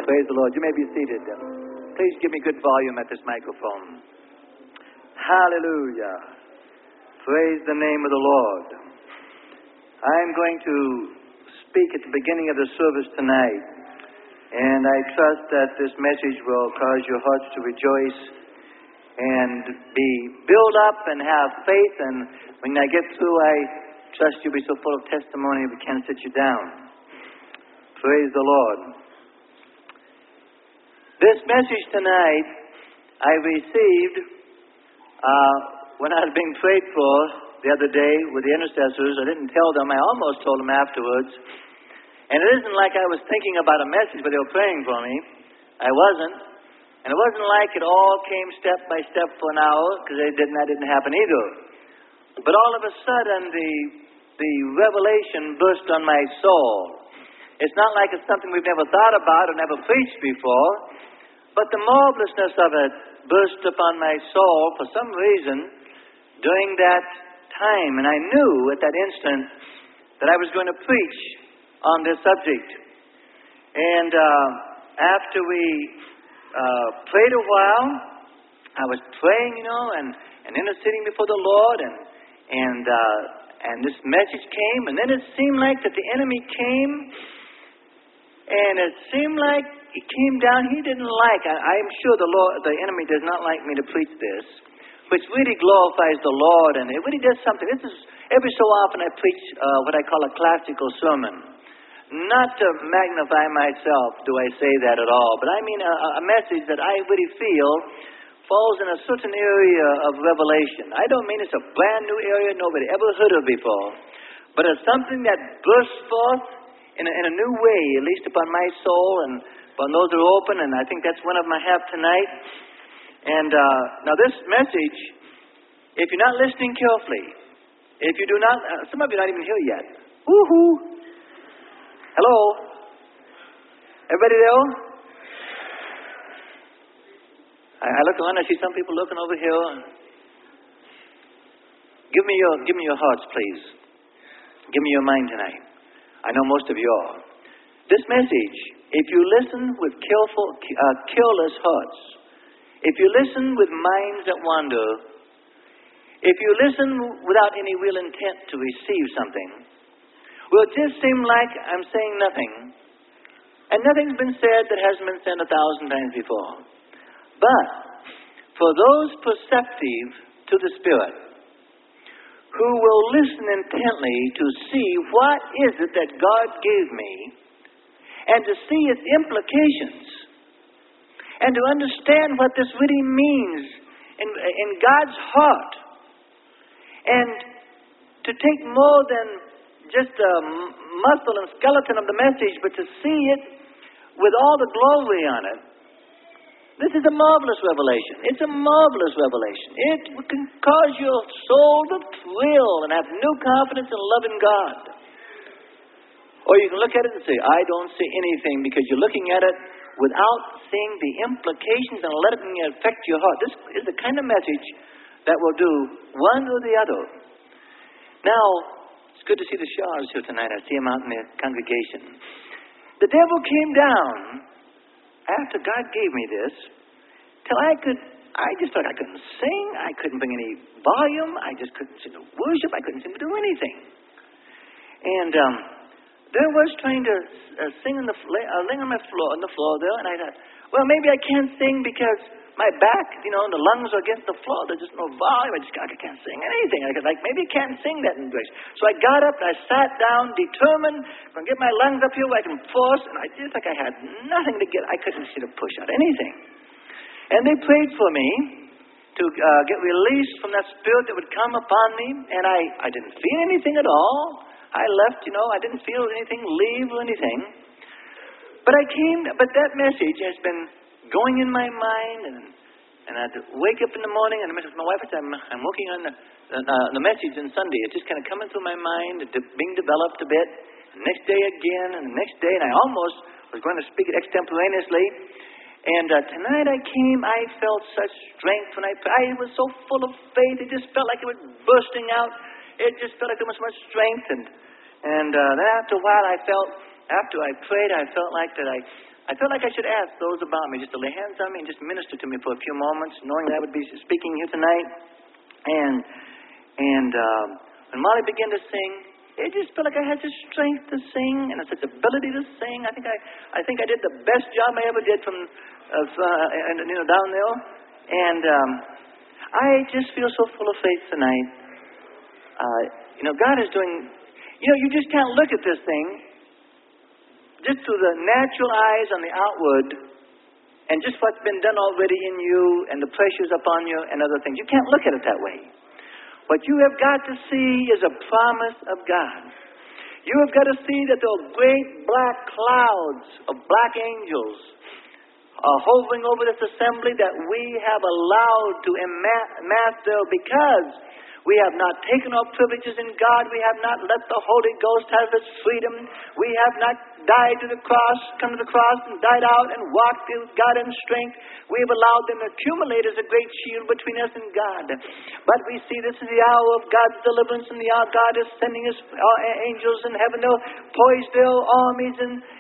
Praise the Lord. You may be seated. Please give me good volume at this microphone. Hallelujah. Praise the name of the Lord. I'm going to speak at the beginning of the service tonight, and I trust that this message will cause your hearts to rejoice and be built up and have faith. And when I get through, I trust you'll be so full of testimony we can't sit you down. Praise the Lord. This message tonight I received when I was being prayed for the other day with the intercessors. I didn't tell them. I almost told them afterwards. And it isn't like I was thinking about a message, but they were praying for me. I wasn't. And it wasn't like it all came step by step for an hour, because that didn't happen either. But all of a sudden, the revelation burst on my soul. It's not like it's something we've never thought about or never preached before. But the marvelousness of it burst upon my soul for some reason during that time. And I knew at that instant that I was going to preach on this subject. And after we prayed a while, I was praying, and interceding before the Lord, and this message came, and then it seemed like that the enemy came, and it seemed like he came down. He didn't like. I'm sure the enemy does not like me to preach this, which really glorifies the Lord, and it really does something. This is every so often I preach what I call a classical sermon. Not to magnify myself do I say that at all, but I mean a message that I really feel falls in a certain area of revelation. I don't mean it's a brand new area nobody ever heard of before, but it's something that bursts forth in a new way, at least upon my soul and upon those that are open, and I think that's one of them I have tonight. And now this message, if you're not listening carefully, if you do not, some of you are not even here yet. Woo-hoo! Hello? Everybody there? I look around, I see some people looking over here. Give me your hearts, please. Give me your mind tonight. I know most of you are. This message, if you listen with careless hearts, if you listen with minds that wander, if you listen without any real intent to receive something, will it just seem like I'm saying nothing, and nothing's been said that hasn't been said 1,000 times before. But for those perceptive to the Spirit, who will listen intently to see what is it that God gave me, and to see its implications, and to understand what this really means in God's heart, and to take more than just a muscle and skeleton of the message, but to see it with all the glory on it. This is a marvelous revelation. It's a marvelous revelation. It can cause your soul to thrill and have new confidence in loving God. Or you can look at it and say, I don't see anything, because you're looking at it without seeing the implications and letting it affect your heart. This is the kind of message that will do one or the other. Now, it's good to see the Shahs here tonight. I see them out in the congregation. The devil came down after God gave me this, till I just thought I couldn't sing, I couldn't bring any volume, I just couldn't seem to worship, I couldn't seem to do anything. And there was trying to sing on the floor there, and I thought, well, maybe I can't sing because my back, the lungs are against the floor. There's just no volume. I can't sing anything. Maybe I can't sing that in grace. So I got up and I sat down, determined to get my lungs up here where I can force, and I just I had nothing to get. I couldn't see to push out anything. And they prayed for me to get released from that spirit that would come upon me, and I didn't feel anything at all. I left, I didn't feel anything leave or anything. But that message has been going in my mind, and I'd wake up in the morning, and my wife would say, I'm working on the message on Sunday. It's just kind of coming through my mind, being developed a bit. The next day again, and the next day, and I almost was going to speak it extemporaneously. And tonight I felt such strength when I was so full of faith. It just felt like it was bursting out. It just felt like there was so much strength. And then after a while after I prayed, I felt like that I felt like I should ask those about me just to lay hands on me and just minister to me for a few moments, knowing that I would be speaking here tonight. And when Molly began to sing, it just felt like I had such strength to sing and such ability to sing. I think I did the best job I ever did from down there. And I just feel so full of faith tonight. God is doing. You just can't look at this thing just through the natural eyes on the outward and just what's been done already in you and the pressures upon you and other things. You can't look at it that way. What you have got to see is a promise of God. You have got to see that the great black clouds of black angels are hovering over this assembly that we have allowed to amass there because we have not taken our privileges in God. We have not let the Holy Ghost have its freedom. We have not died to the cross, come to the cross and died out and walked with God in strength. We have allowed them to accumulate as a great shield between us and God. But we see this is the hour of God's deliverance, and the hour God is sending His angels in heaven. They'll poise their armies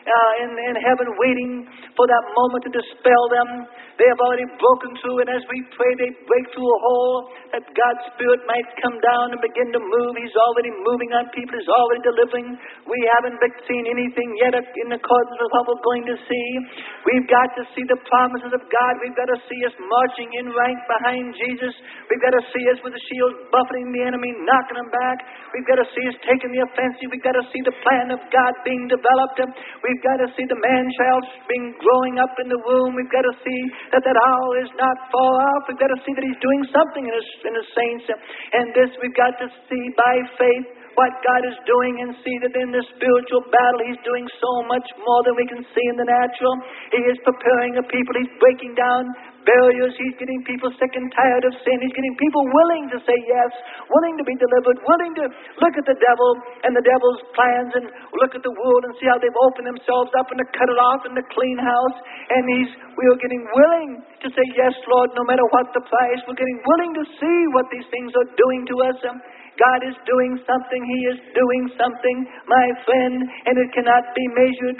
in heaven, waiting for that moment to dispel them. They have already broken through, and as we pray, they break through a hole that God's Spirit might come down and begin to move. He's already moving on people. He's already delivering. We haven't seen anything yet in accordance with what we're going to see. We've got to see the promises of God. We've got to see us marching in rank behind Jesus. We've got to see us with the shield buffeting the enemy, knocking him back. We've got to see us taking the offensive. We've got to see the plan of God being developed. We've got to see the man-child being growing up in the womb. We've got to see that hour is not far off. We've got to see that He's doing something in His saints. And this we've got to see by faith what God is doing, and see that in the spiritual battle He's doing so much more than we can see in the natural. He is preparing a people. He's breaking down barriers. He's getting people sick and tired of sin. He's getting people willing to say yes, willing to be delivered, willing to look at the devil and the devil's plans and look at the world and see how they've opened themselves up and to cut it off in the clean house. And we are getting willing to say yes, Lord, no matter what the price. We're getting willing to see what these things are doing to us. God is doing something. He is doing something, my friend, and it cannot be measured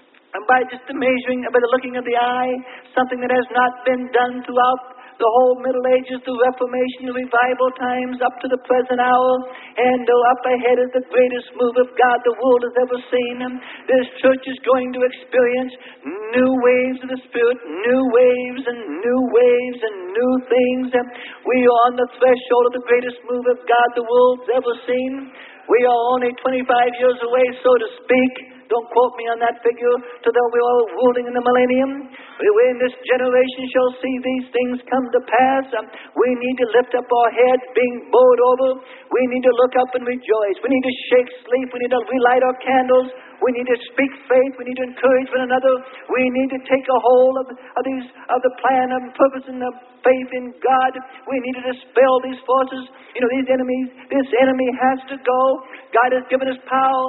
by just the measuring, by the looking of the eye, something that has not been done throughout the whole Middle Ages, the Reformation, the revival times, up to the present hour. And up ahead is the greatest move of God the world has ever seen. This church is going to experience new waves of the Spirit, new waves and new waves and new things. We are on the threshold of the greatest move of God the world's ever seen. We are only 25 years away, so to speak. Don't quote me on that figure, till we are ruling in the millennium. When this generation shall see these things come to pass, we need to lift up our heads being bowed over. We need to look up and rejoice. We need to shake sleep. We need to relight our candles. We need to speak faith. We need to encourage one another. We need to take a hold of the plan and purpose and the faith in God. We need to dispel these forces. These enemies. This enemy has to go. God has given us power.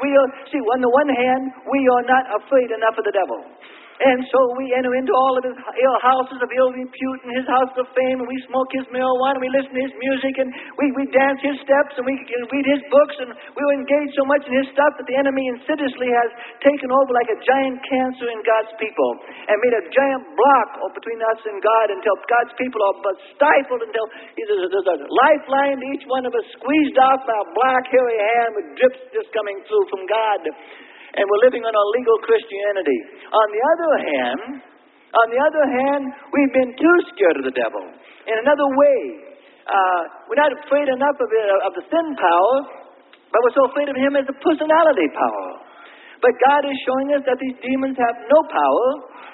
On the one hand, we are not afraid enough of the devil. And so we enter into all of his houses of ill repute and his house of fame, and we smoke his marijuana, we listen to his music, and we dance his steps, and we read his books, and we're engaged so much in his stuff that the enemy insidiously has taken over like a giant cancer in God's people and made a giant block between us and God until God's people are but stifled, until there's a lifeline to each one of us squeezed off by a black hairy hand with drips just coming through from God. And we're living on a legal Christianity. On the other hand, we've been too scared of the devil. In another way, we're not afraid enough of the sin power, but we're so afraid of him as a personality power. But God is showing us that these demons have no power.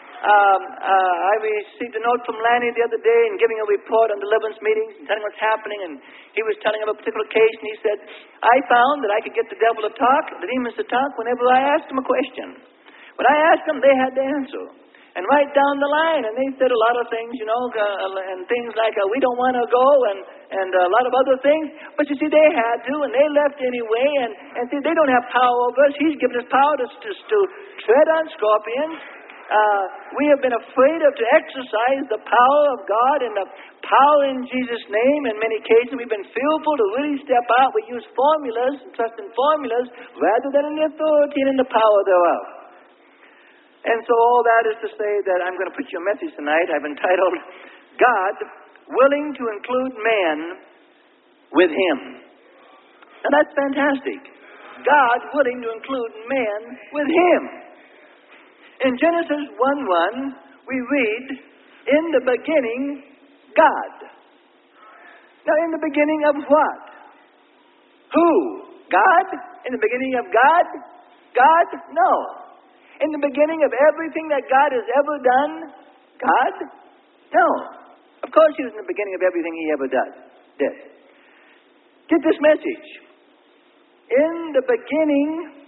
I received a note from Lanny the other day and giving a report on deliverance meetings and telling what's happening, and he was telling of a particular case, and he said, I found that I could get the devil to talk, the demons to talk, whenever I asked them a question. When I asked them, they had the answer. And right down the line, and they said a lot of things, and things like, we don't want to go, and a lot of other things. But you see, they had to, and they left anyway, and see, they don't have power over us. He's given us power to tread on scorpions. We have been afraid to exercise the power of God and the power in Jesus' name. In many cases, we've been fearful to really step out. We use formulas and trust in formulas rather than in the authority and in the power thereof. And so all that is to say that I'm going to preach you a message tonight. I've entitled, God Willing to Include Man with Him. Now that's fantastic. God willing to include man with Him. In Genesis 1:1, we read, in the beginning, God. Now in the beginning of what? Who? God? In the beginning of God? God? No. In the beginning of everything that God has ever done? God? No. Of course He was in the beginning of everything He ever did. Get this message. In the beginning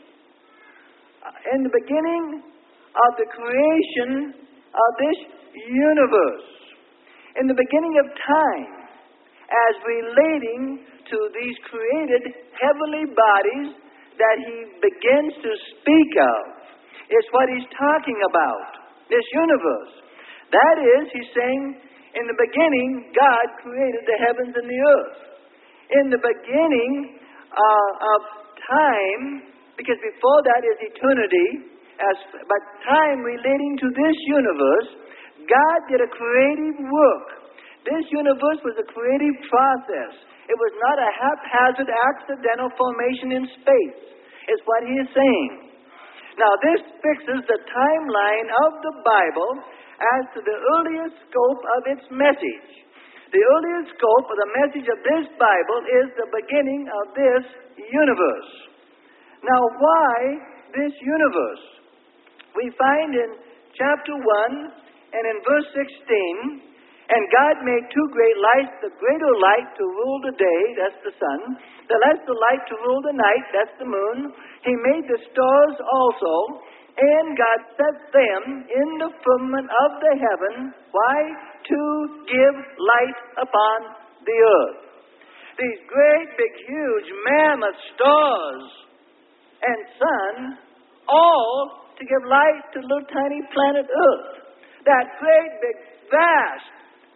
of the creation of this universe, in the beginning of time, as relating to these created heavenly bodies that He begins to speak of, is what He's talking about, this universe. That is, He's saying, in the beginning, God created the heavens and the earth. In the beginning of time, because before that is eternity, but time relating to this universe, God did a creative work. This universe was a creative process. It was not a haphazard, accidental formation in space, is what He is saying. Now, this fixes the timeline of the Bible as to the earliest scope of its message. The earliest scope of the message of this Bible is the beginning of this universe. Now, why this universe? We find in chapter 1 and in verse 16, and God made two great lights, the greater light to rule the day, that's the sun, the lesser light to rule the night, that's the moon. He made the stars also, and God set them in the firmament of the heaven. Why? To give light upon the earth. These great, big, huge, mammoth stars and sun, all to give light to the little tiny planet Earth. That great, big, vast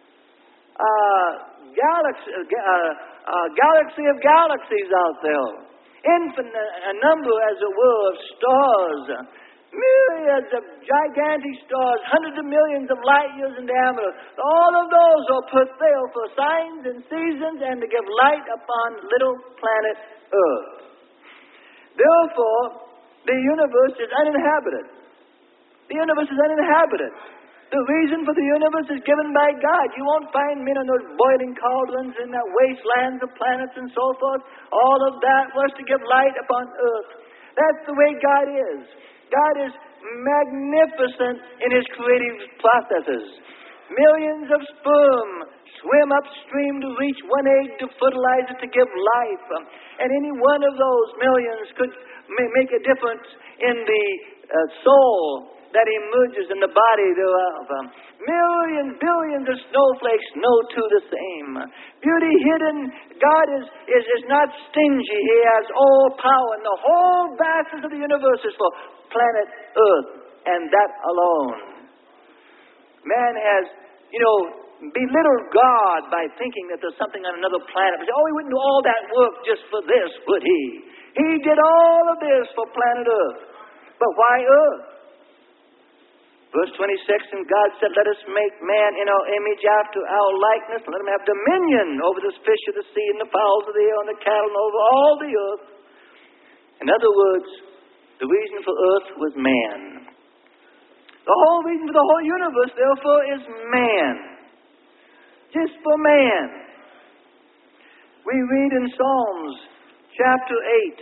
galaxy of galaxies out there. Infinite a number, as it were, of stars. Myriads of gigantic stars, hundreds of millions of light years in diameter. All of those are put there for signs and seasons and to give light upon little planet Earth. Therefore, the universe is uninhabited. The universe is uninhabited. The reason for the universe is given by God. You won't find men in those boiling cauldrons in that wastelands of planets and so forth. All of that was to give light upon earth. That's the way God is. God is magnificent in His creative processes. Millions of sperm swim upstream to reach one egg to fertilize it to give life. And any one of those millions could make a difference in the soul that emerges in the body thereof. Millions, billions of snowflakes know to the same. Beauty hidden. God is not stingy. He has all power. And the whole vastness of the universe is for planet Earth, and that alone. Man has, belittled God by thinking that there's something on another planet. He wouldn't do all that work just for this, would He? He did all of this for planet Earth. But why Earth? Verse 26, and God said, let us make man in our image after our likeness, and let him have dominion over the fish of the sea and the fowls of the air and the cattle and over all the earth. In other words, the reason for earth was man. The whole reason for the whole universe, therefore, is man. Just for man. We read in Psalms chapter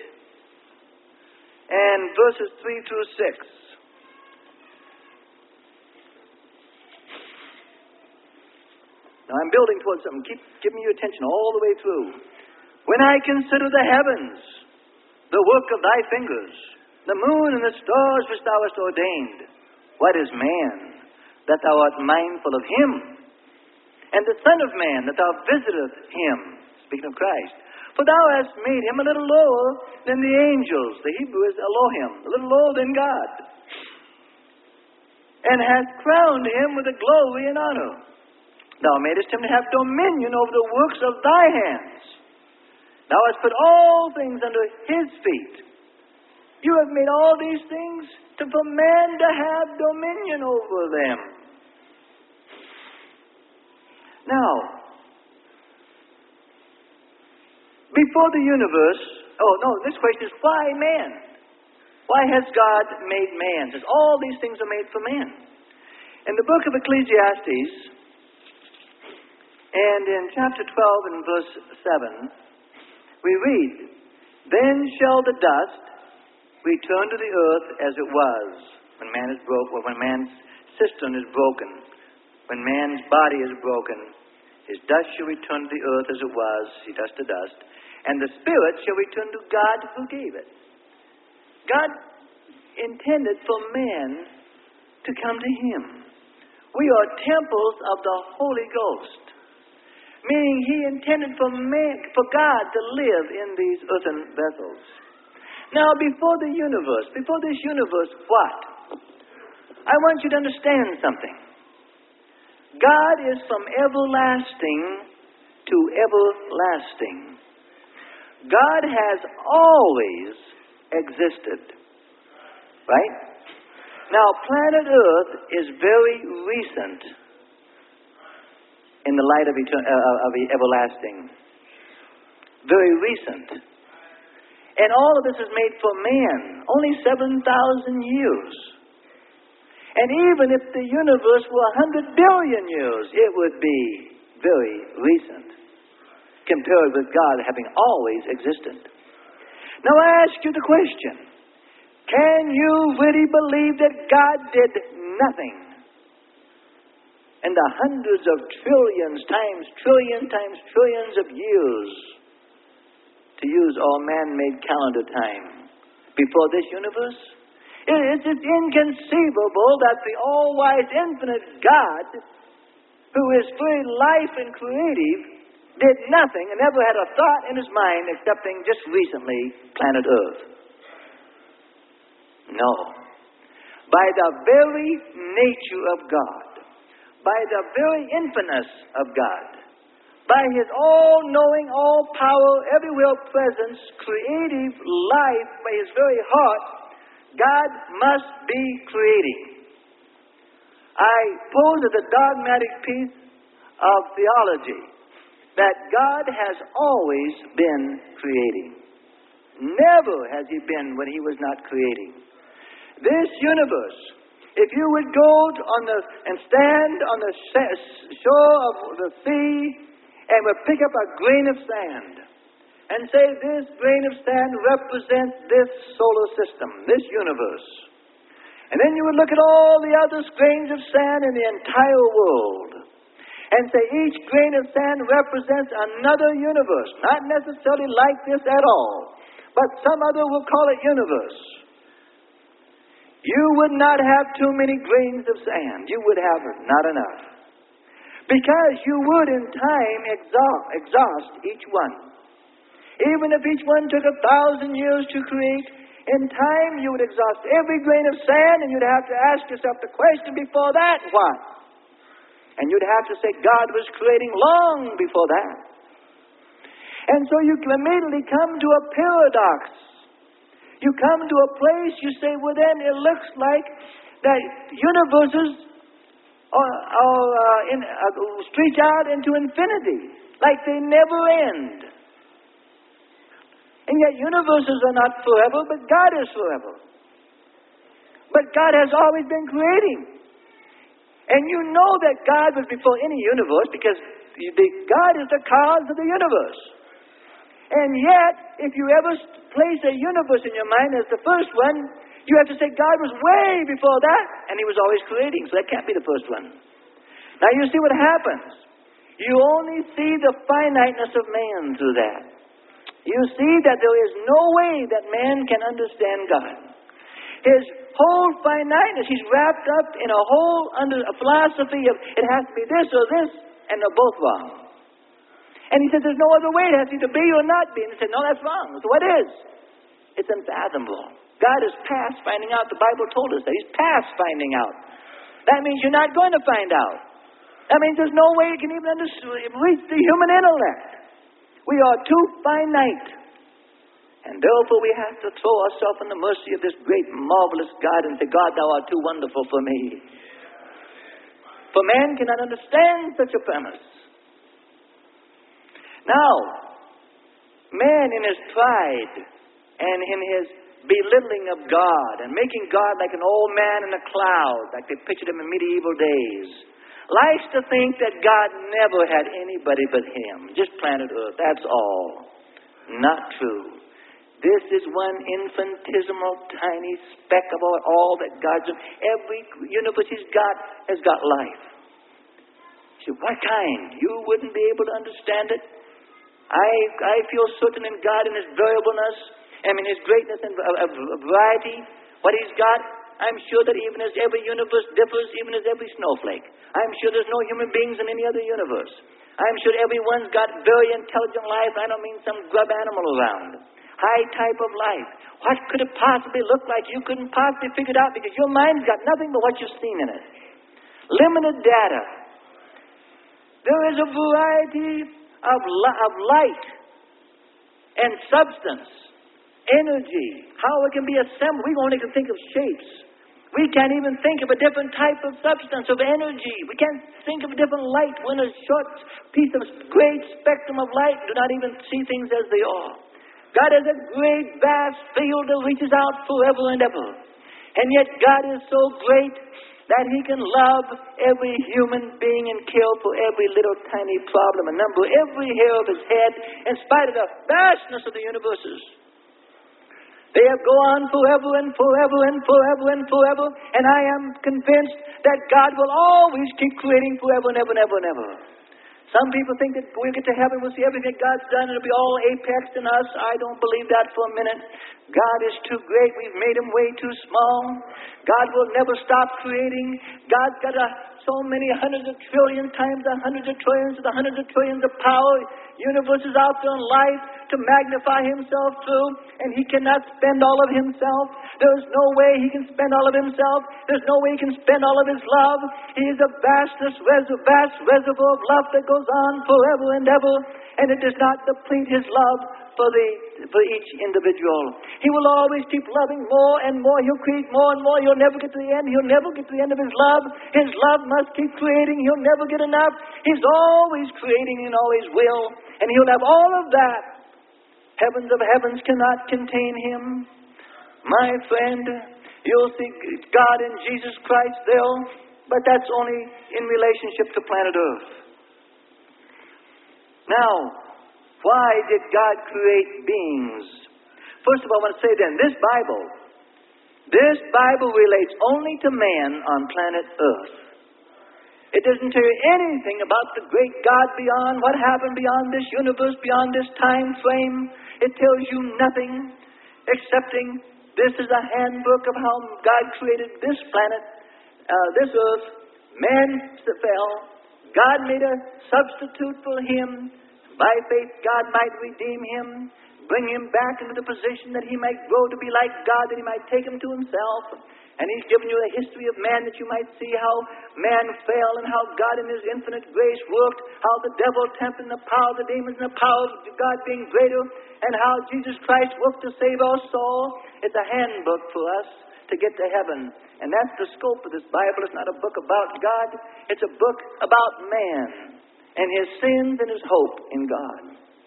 8 and verses 3 through 6. Now I'm building towards something. Give me your attention all the way through. When I consider the heavens, the work of thy fingers, the moon and the stars which thou hast ordained, what is man, that thou art mindful of him? And the Son of Man, that thou visiteth him, speaking of Christ. For thou hast made him a little lower than the angels. The Hebrew is Elohim, a little lower than God. And hast crowned him with a glory and honor. Thou madest him to have dominion over the works of thy hands. Thou hast put all things under his feet. You have made all these things for man to have dominion over them. Now, before the universe, this question is, why man? Why has God made man? Since all these things are made for man. In the book of Ecclesiastes, and in chapter 12 and verse 7, we read, "Then shall the dust return to the earth as it was when man is broke, or when man's cistern is broken, when man's body is broken. His dust shall return to the earth as it was, he dust to dust, and the spirit shall return to God who gave it." God intended for man to come to him. We are temples of the Holy Ghost, meaning he intended for God to live in these earthen vessels. Now, before this universe, what? I want you to understand something. God is from everlasting to everlasting. God has always existed. Right? Now, planet Earth is very recent in the light of everlasting. Very recent. And all of this is made for man. Only 7,000 years. And even if the universe were 100 billion years, it would be very recent compared with God having always existed. Now I ask you the question, can you really believe that God did nothing in the hundreds of trillions times trillions of years, to use all man-made calendar time, before this universe? It is inconceivable that the all-wise, infinite God, who is very life and creative, did nothing and never had a thought in his mind excepting just recently planet Earth. No. By the very nature of God, by the very infiniteness of God, by his all-knowing, all-power, everywhere presence, creative life, by his very heart, God must be creating. I pose as a dogmatic piece of theology that God has always been creating. Never has he been when he was not creating. This universe, if you would go and stand on the shore of the sea and would pick up a grain of sand and say this grain of sand represents this solar system, this universe. And then you would look at all the other grains of sand in the entire world and say each grain of sand represents another universe, not necessarily like this at all, but some other will call it universe. You would not have too many grains of sand. You would have not enough. Because you would in time exhaust each one. Even if each one took 1,000 years to create, in time you would exhaust every grain of sand, and you'd have to ask yourself the question before that, what? And you'd have to say God was creating long before that. And so you can immediately come to a paradox. You come to a place, you say, well then it looks like that universes stretch out into infinity, like they never end. And yet universes are not forever, but God is forever. But God has always been creating. And you know that God was before any universe because God is the cause of the universe. And yet, if you ever place a universe in your mind as the first one, you have to say God was way before that, and he was always creating, so that can't be the first one. Now you see what happens. You only see the finiteness of man through that. You see that there is no way that man can understand God. His whole finiteness, he's wrapped up in under a philosophy of it has to be this or this, and they're both wrong. And he said there's no other way, it has to either be or not be. And he said, no, that's wrong. So what is? It's unfathomable. God is past finding out. The Bible told us that. He's past finding out. That means you're not going to find out. That means there's no way you can even reach the human intellect. We are too finite. And therefore we have to throw ourselves in the mercy of this great, marvelous God and say, God, thou art too wonderful for me. For man cannot understand such a premise. Now, man in his pride and in his belittling of God and making God like an old man in a cloud, like they pictured him in medieval days, likes to think that God never had anybody but him, just planet Earth, that's all. Not true. This is one infinitesimal, tiny speck of all that God's done. Every universe he's got has got life. You say, what kind? You wouldn't be able to understand it? I feel certain in God and his variableness, his greatness and variety, what he's got. I'm sure that even as every universe differs, even as every snowflake, I'm sure there's no human beings in any other universe. I'm sure everyone's got very intelligent life. I don't mean some grub animal around. High type of life. What could it possibly look like? You couldn't possibly figure it out because your mind's got nothing but what you've seen in it. Limited data. There is a variety of light and substance, energy, how it can be assembled. We only can think of shapes. We can't even think of a different type of substance, of energy. We can't think of a different light. When a short piece of great spectrum of light do not even see things as they are. God has a great, vast field that reaches out forever and ever. And yet God is so great that he can love every human being and care for every little tiny problem and number every hair of his head in spite of the vastness of the universes. They have gone on forever and forever and forever and forever, and I am convinced that God will always keep creating forever and ever and ever and ever. Some people think that we'll get to heaven, we'll see everything God's done, and it'll be all apex in us. I don't believe that for a minute. God is too great. We've made him way too small. God will never stop creating. God's got so many hundreds of trillions times the hundreds of trillions to the hundreds of trillions of power, universes out there in life to magnify himself through, and he cannot spend all of himself. There's no way he can spend all of himself. There's no way he can spend all of his love. He is a vast reservoir of love that goes on forever and ever, and it does not deplete his love for each individual. He will always keep loving more and more. He'll create more and more. He'll never get to the end. He'll never get to the end of his love. His love must keep creating. He'll never get enough. He's always creating and always will. And he'll have all of that. Heavens of heavens cannot contain him. My friend, you'll see God in Jesus Christ there, but that's only in relationship to planet Earth. Now, why did God create beings? First of all, I want to say then, this Bible relates only to man on planet Earth. It doesn't tell you anything about the great God beyond what happened beyond this universe, beyond this time frame. It tells you nothing excepting this is a handbook of how God created this planet, this earth. Man fell. God made a substitute for him. By faith, God might redeem him, bring him back into the position that he might grow to be like God, that he might take him to himself. And he's given you a history of man that you might see how man fell and how God in his infinite grace worked, how the devil tempted the power of the demons and the power of God being greater, and how Jesus Christ worked to save our soul. It's a handbook for us to get to heaven. And that's the scope of this Bible. It's not a book about God. It's a book about man and his sins and his hope in God.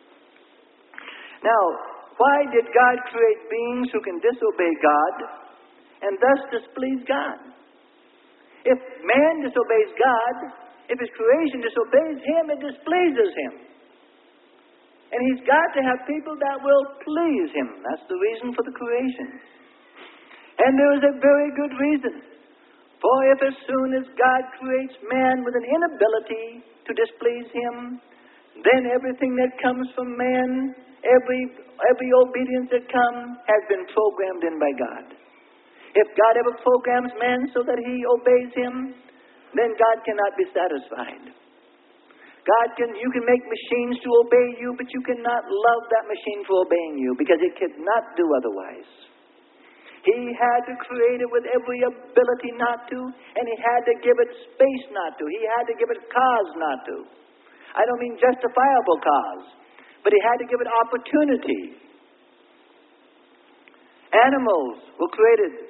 Now, why did God create beings who can disobey God and thus displease God? If man disobeys God, if his creation disobeys him, it displeases him. And he's got to have people that will please him. That's the reason for the creation. And there is a very good reason. For if as soon as God creates man with an inability to displease him, then everything that comes from man, every obedience that comes, has been programmed in by God. If God ever programs man so that he obeys him, then God cannot be satisfied. You can make machines to obey you, but you cannot love that machine for obeying you, because it cannot do otherwise. He had to create it with every ability not to, and he had to give it space not to. He had to give it cause not to. I don't mean justifiable cause, but he had to give it opportunity. Animals were created.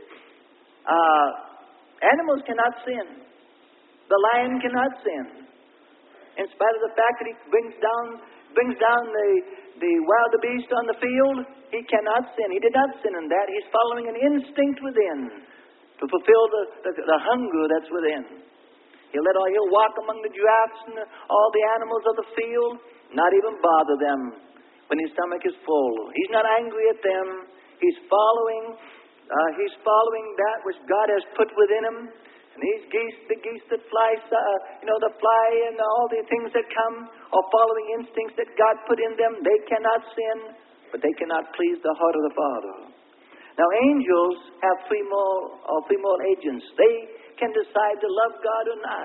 Animals cannot sin. The lion cannot sin. In spite of the fact that he brings down the wild beast on the field, he cannot sin. He did not sin in that. He's following an instinct within to fulfill the hunger that's within. He'll walk among the giraffes and all the animals of the field, not even bother them when his stomach is full. He's not angry at them. He's following that which God has put within him. And these geese, the geese that fly, the fly and all the things that come are following instincts that God put in them. They cannot sin, but they cannot please the heart of the Father. Now, angels have free moral agents. They can decide to love God or not.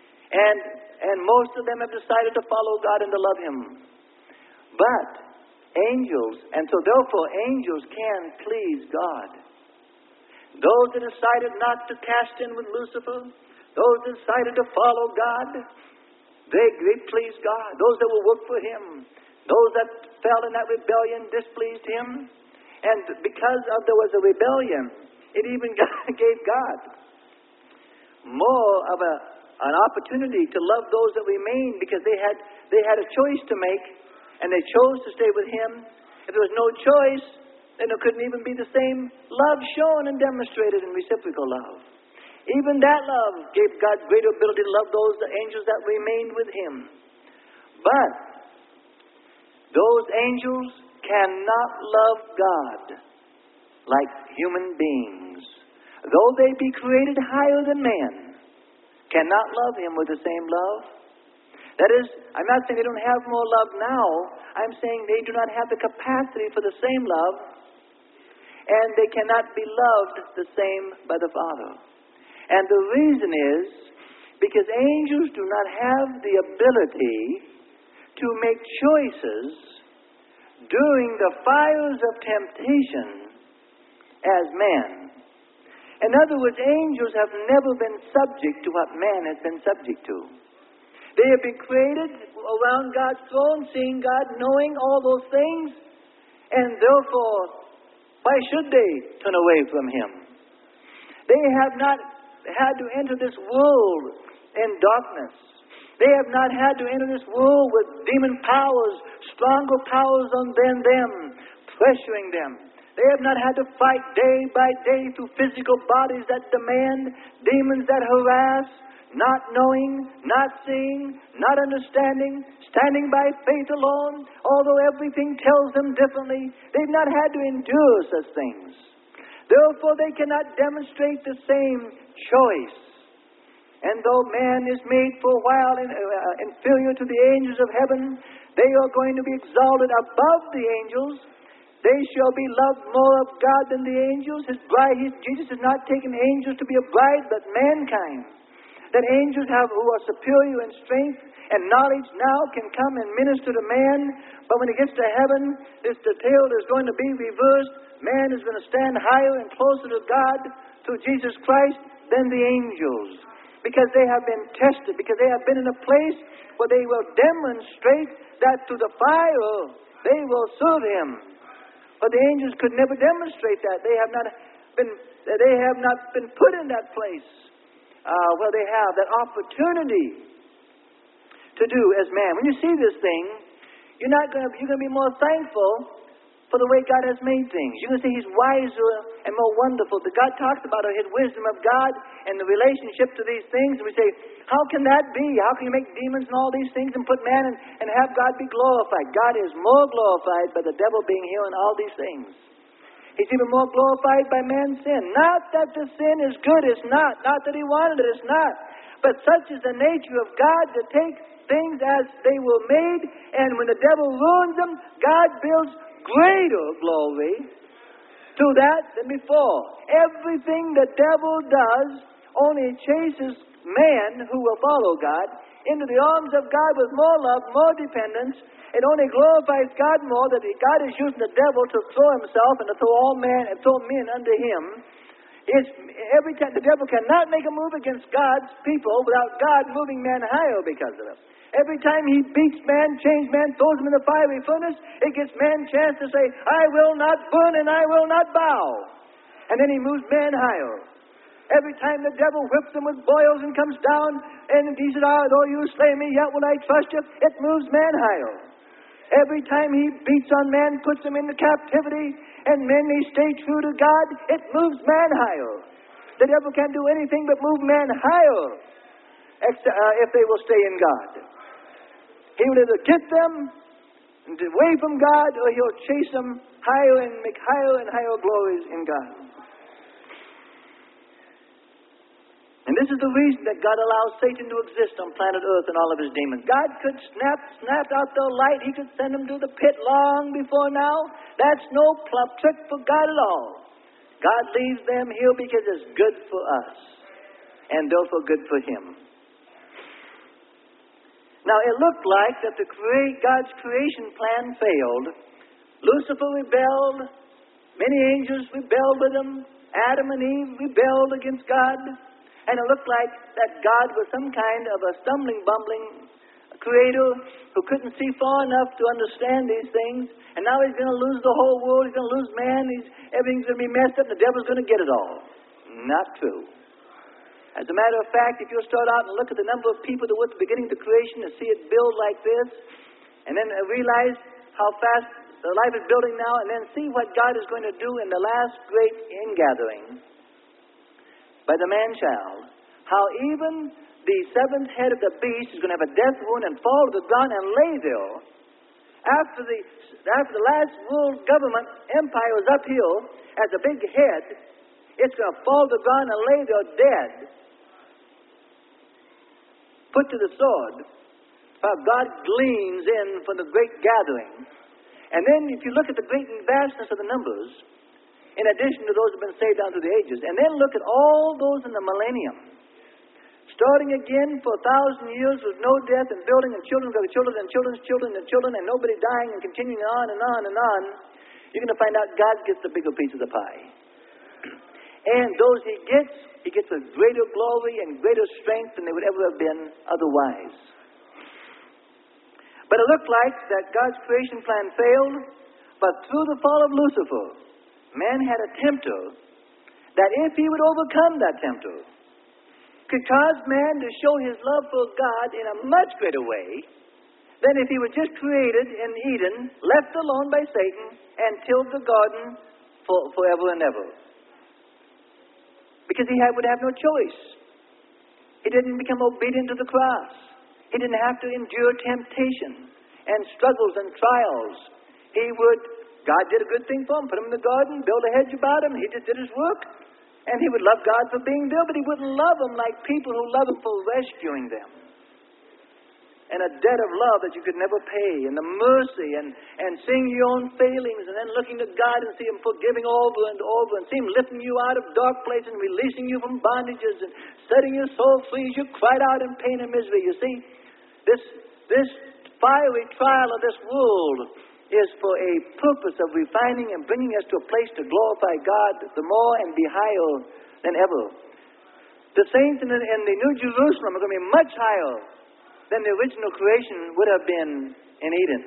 And most of them have decided to follow God and to love Him. But angels, and so therefore angels can please God. Those that decided not to cast in with Lucifer, those that decided to follow God, they pleased God. Those that will work for Him, those that fell in that rebellion displeased Him. And because there was a rebellion, it even gave God more of an opportunity to love those that remained, because they had a choice to make, and they chose to stay with Him. If there was no choice, then there couldn't even be the same love shown and demonstrated in reciprocal love. Even that love gave God greater ability to love those, the angels that remained with Him. But those angels cannot love God like human beings. Though they be created higher than man, cannot love Him with the same love. That is, I'm not saying they don't have more love now. I'm saying they do not have the capacity for the same love, and they cannot be loved the same by the Father. And the reason is because angels do not have the ability to make choices during the fires of temptation as man. In other words, angels have never been subject to what man has been subject to. They have been created around God's throne, seeing God, knowing all those things, and therefore, why should they turn away from Him? They have not had to enter this world in darkness. They have not had to enter this world with demon powers, stronger powers than them, pressuring them. They have not had to fight day by day through physical bodies that demand, demons that harass, not knowing, not seeing, not understanding, standing by faith alone, although everything tells them differently. They've not had to endure such things. Therefore, they cannot demonstrate the same choice. And though man is made for a while inferior to the angels of heaven, they are going to be exalted above the angels. They shall be loved more of God than the angels. Jesus has not taken angels to be a bride, but mankind. That angels who are superior in strength and knowledge now can come and minister to man. But when it gets to heaven, the tale is going to be reversed. Man is going to stand higher and closer to God through Jesus Christ than the angels. Because they have been tested. Because they have been in a place where they will demonstrate that through the fire they will serve Him. But the angels could never demonstrate that. They have not been put in that place. Where they have that opportunity to do as man. When you see this thing, you're going to be more thankful for the way God has made things. You're going to see He's wiser and more wonderful. That God talks about His wisdom of God and the relationship to these things. And we say, how can that be? How can you make demons and all these things and put man and have God be glorified? God is more glorified by the devil being here and all these things. He's even more glorified by man's sin. Not that the sin is good, it's not. Not that He wanted it, it's not. But such is the nature of God to take things as they were made, and when the devil ruins them, God builds greater glory to that than before. Everything the devil does only chases man who will follow God into the arms of God with more love, more dependence. It only glorifies God more that God is using the devil to throw himself and to throw all men and throw men under him. Every time the devil cannot make a move against God's people without God moving man higher because of it. Every time he beats man, chains man, throws him in the fiery furnace, it gives man a chance to say, I will not burn and I will not bow. And then he moves man higher. Every time the devil whips him with boils and comes down, and he says, though you slay me, yet will I trust you, it moves man higher. Every time he beats on man, puts him into captivity, and men may stay true to God, it moves man higher. The devil can't do anything but move man higher if they will stay in God. He will either get them away from God, or he'll chase them higher and make higher and higher glories in God. And this is the reason that God allows Satan to exist on planet Earth and all of his demons. God could snap out the light. He could send them to the pit long before now. That's no trick for God at all. God leaves them here because it's good for us, and therefore good for him. Now, it looked like that God's creation plan failed. Lucifer rebelled. Many angels rebelled with him. Adam and Eve rebelled against God. And it looked like that God was some kind of a stumbling, bumbling creator who couldn't see far enough to understand these things. And now he's going to lose the whole world. He's going to lose man. Everything's going to be messed up. And the devil's going to get it all. Not true. As a matter of fact, if you'll start out and look at the number of people that were at the beginning of the creation and see it build like this, and then realize how fast the life is building now, and then see what God is going to do in the last great ingathering by the man-child, how even the seventh head of the beast is going to have a death wound and fall to the ground and lay there. After the last world government empire is up here as a big head, it's going to fall to the ground and lay there dead, put to the sword, while God gleans in for the great gathering. And then if you look at the great vastness of the numbers, in addition to those who have been saved down through the ages, and then look at all those in the millennium, starting again for 1,000 years with no death and building and children of children and children's children and children and nobody dying and continuing on and on and on, you're going to find out God gets the bigger piece of the pie. And those he gets with greater glory and greater strength than they would ever have been otherwise. But it looked like that God's creation plan failed, but through the fall of Lucifer, man had a tempter that if he would overcome that tempter, could cause man to show his love for God in a much greater way than if he were just created in Eden, left alone by Satan, and tilled the garden forever and ever. Because he would have no choice. He didn't become obedient to the cross. He didn't have to endure temptation and struggles and trials. God did a good thing for him, put him in the garden, built a hedge about him, he just did his work, and he would love God for being there, but he wouldn't love him like people who love him for rescuing them. And a debt of love that you could never pay, and the mercy, and seeing your own failings, and then looking to God and see him forgiving over and over, and see him lifting you out of dark places and releasing you from bondages and setting your soul free as you cried out in pain and misery. You see, this fiery trial of this world is for a purpose of refining and bringing us to a place to glorify God the more and be higher than ever. The saints in the New Jerusalem are going to be much higher than the original creation would have been in Eden.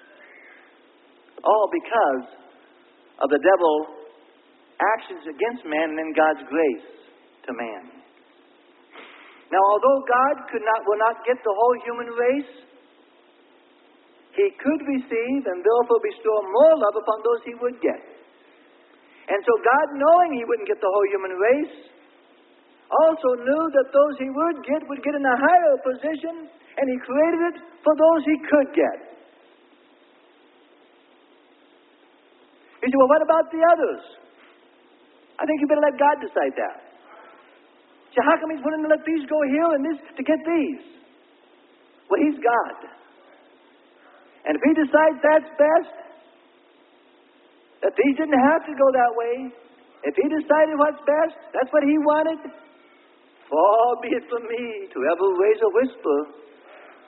All because of the devil's actions against man and then God's grace to man. Now, although God will not get the whole human race, he could receive and therefore bestow more love upon those he would get. And so God, knowing he wouldn't get the whole human race, also knew that those he would get in a higher position, and he created it for those he could get. You say, well, what about the others? I think you better let God decide that. So how come he's willing to let these go here and this to get these? Well, he's God. And if he decides that's best, that these didn't have to go that way, if he decided what's best, that's what he wanted, far be it from me to ever raise a whisper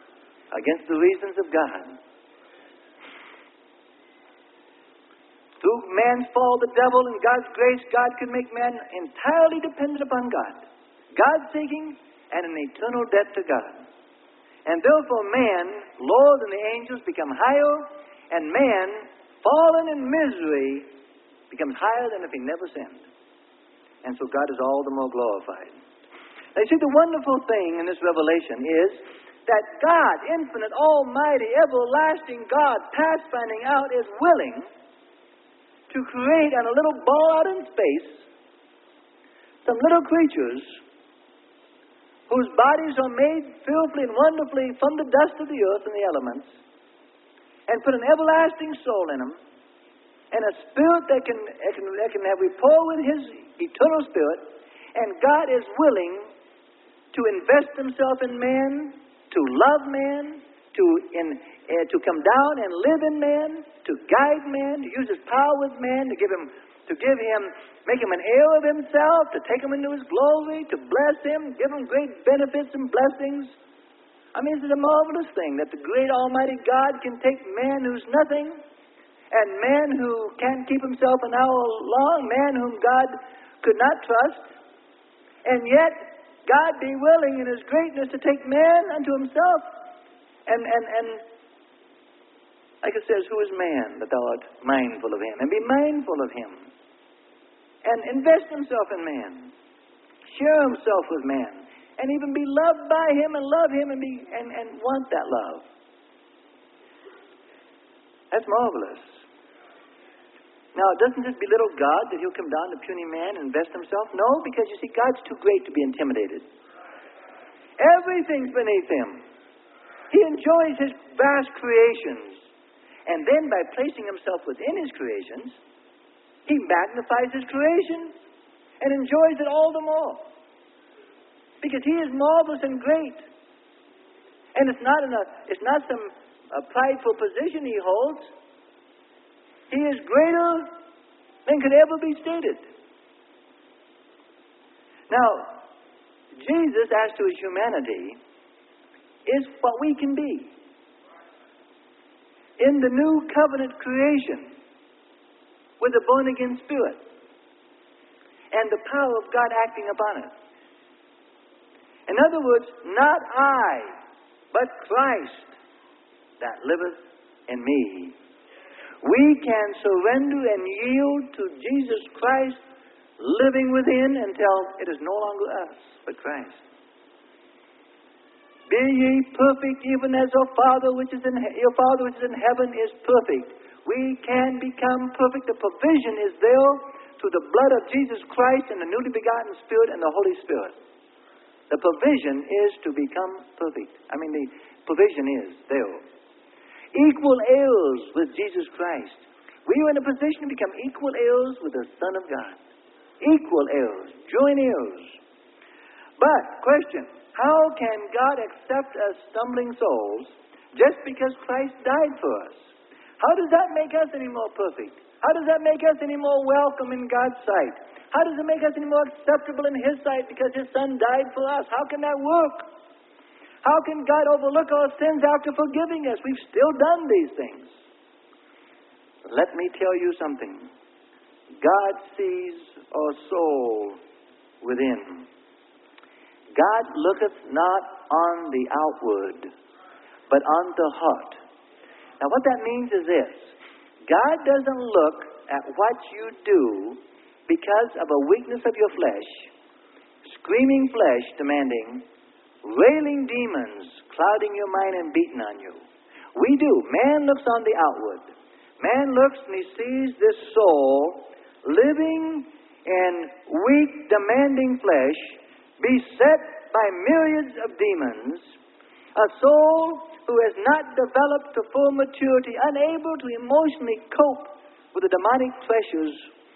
against the reasons of God. Through Through man's fall, the devil, and God's grace, God could make man entirely dependent upon God. God-seeking and an eternal debt to God. And therefore man, lower than the angels, become higher, and man, fallen in misery, becomes higher than if he never sinned. And so God is all the more glorified. Now you see, the wonderful thing in this revelation is that God, infinite, almighty, everlasting God, past finding out, is willing to create on a little ball out in space some little creatures whose bodies are made fearfully and wonderfully from the dust of the earth and the elements, and put an everlasting soul in them, and a spirit that can have rapport with His eternal spirit, and God is willing to invest Himself in man, to love man, to come down and live in man, to guide man, to use His power with man, make him an heir of Himself, to take him into His glory, to bless him, give him great benefits and blessings. I mean, this is a marvelous thing that the great Almighty God can take man who's nothing, and man who can't keep himself an hour long, man whom God could not trust, and yet God be willing in His greatness to take man unto Himself. And like it says, who is man that thou art mindful of him? And be mindful of him. And invest himself in man. Share himself with man. And even be loved by him and love him and want that love. That's marvelous. Now, doesn't it belittle God that He'll come down to puny man and invest Himself? No, because you see, God's too great to be intimidated. Everything's beneath Him. He enjoys His vast creations. And then by placing Himself within His creations, He magnifies His creation and enjoys it all the more. Because He is marvelous and great. And it's not some prideful position He holds. He is greater than could ever be stated. Now, Jesus, as to His humanity, is what we can be. In the new covenant creation, with a born-again spirit, and the power of God acting upon it. In other words, not I, but Christ that liveth in me. We can surrender and yield to Jesus Christ living within until it is no longer us, but Christ. Be ye perfect even as your Father which is in heaven is perfect. We can become perfect. The provision is there through the blood of Jesus Christ and the newly begotten Spirit and the Holy Spirit. The provision is to become perfect. The provision is there. Equal heirs with Jesus Christ. We are in a position to become equal heirs with the Son of God. Equal heirs, joint heirs. But, question, how can God accept us stumbling souls just because Christ died for us? How does that make us any more perfect? How does that make us any more welcome in God's sight? How does it make us any more acceptable in His sight because His Son died for us? How can that work? How can God overlook our sins after forgiving us? We've still done these things. Let me tell you something. God sees our soul within. God looketh not on the outward, but on the heart. Now what that means is this. God doesn't look at what you do because of a weakness of your flesh, screaming flesh demanding, railing demons clouding your mind and beating on you. We do. Man looks on the outward. Man looks and he sees this soul living in weak, demanding flesh, beset by myriads of demons, a soul who has not developed to full maturity, unable to emotionally cope with the demonic pressures.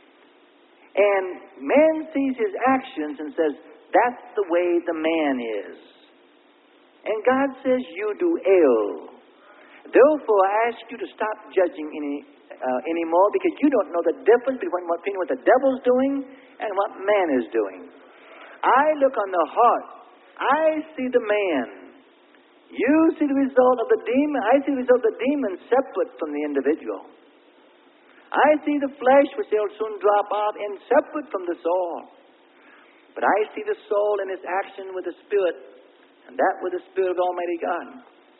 And man sees his actions and says, that's the way the man is. And God says, you do ill. Therefore, I ask you to stop judging anymore, because you don't know the difference between what the devil's doing and what man is doing. I look on the heart. I see the man. You see the result of the demon. I see the result of the demon separate from the individual. I see the flesh, which they'll soon drop off, and separate from the soul. But I see the soul in its action with the Spirit, and that with the Spirit of Almighty God.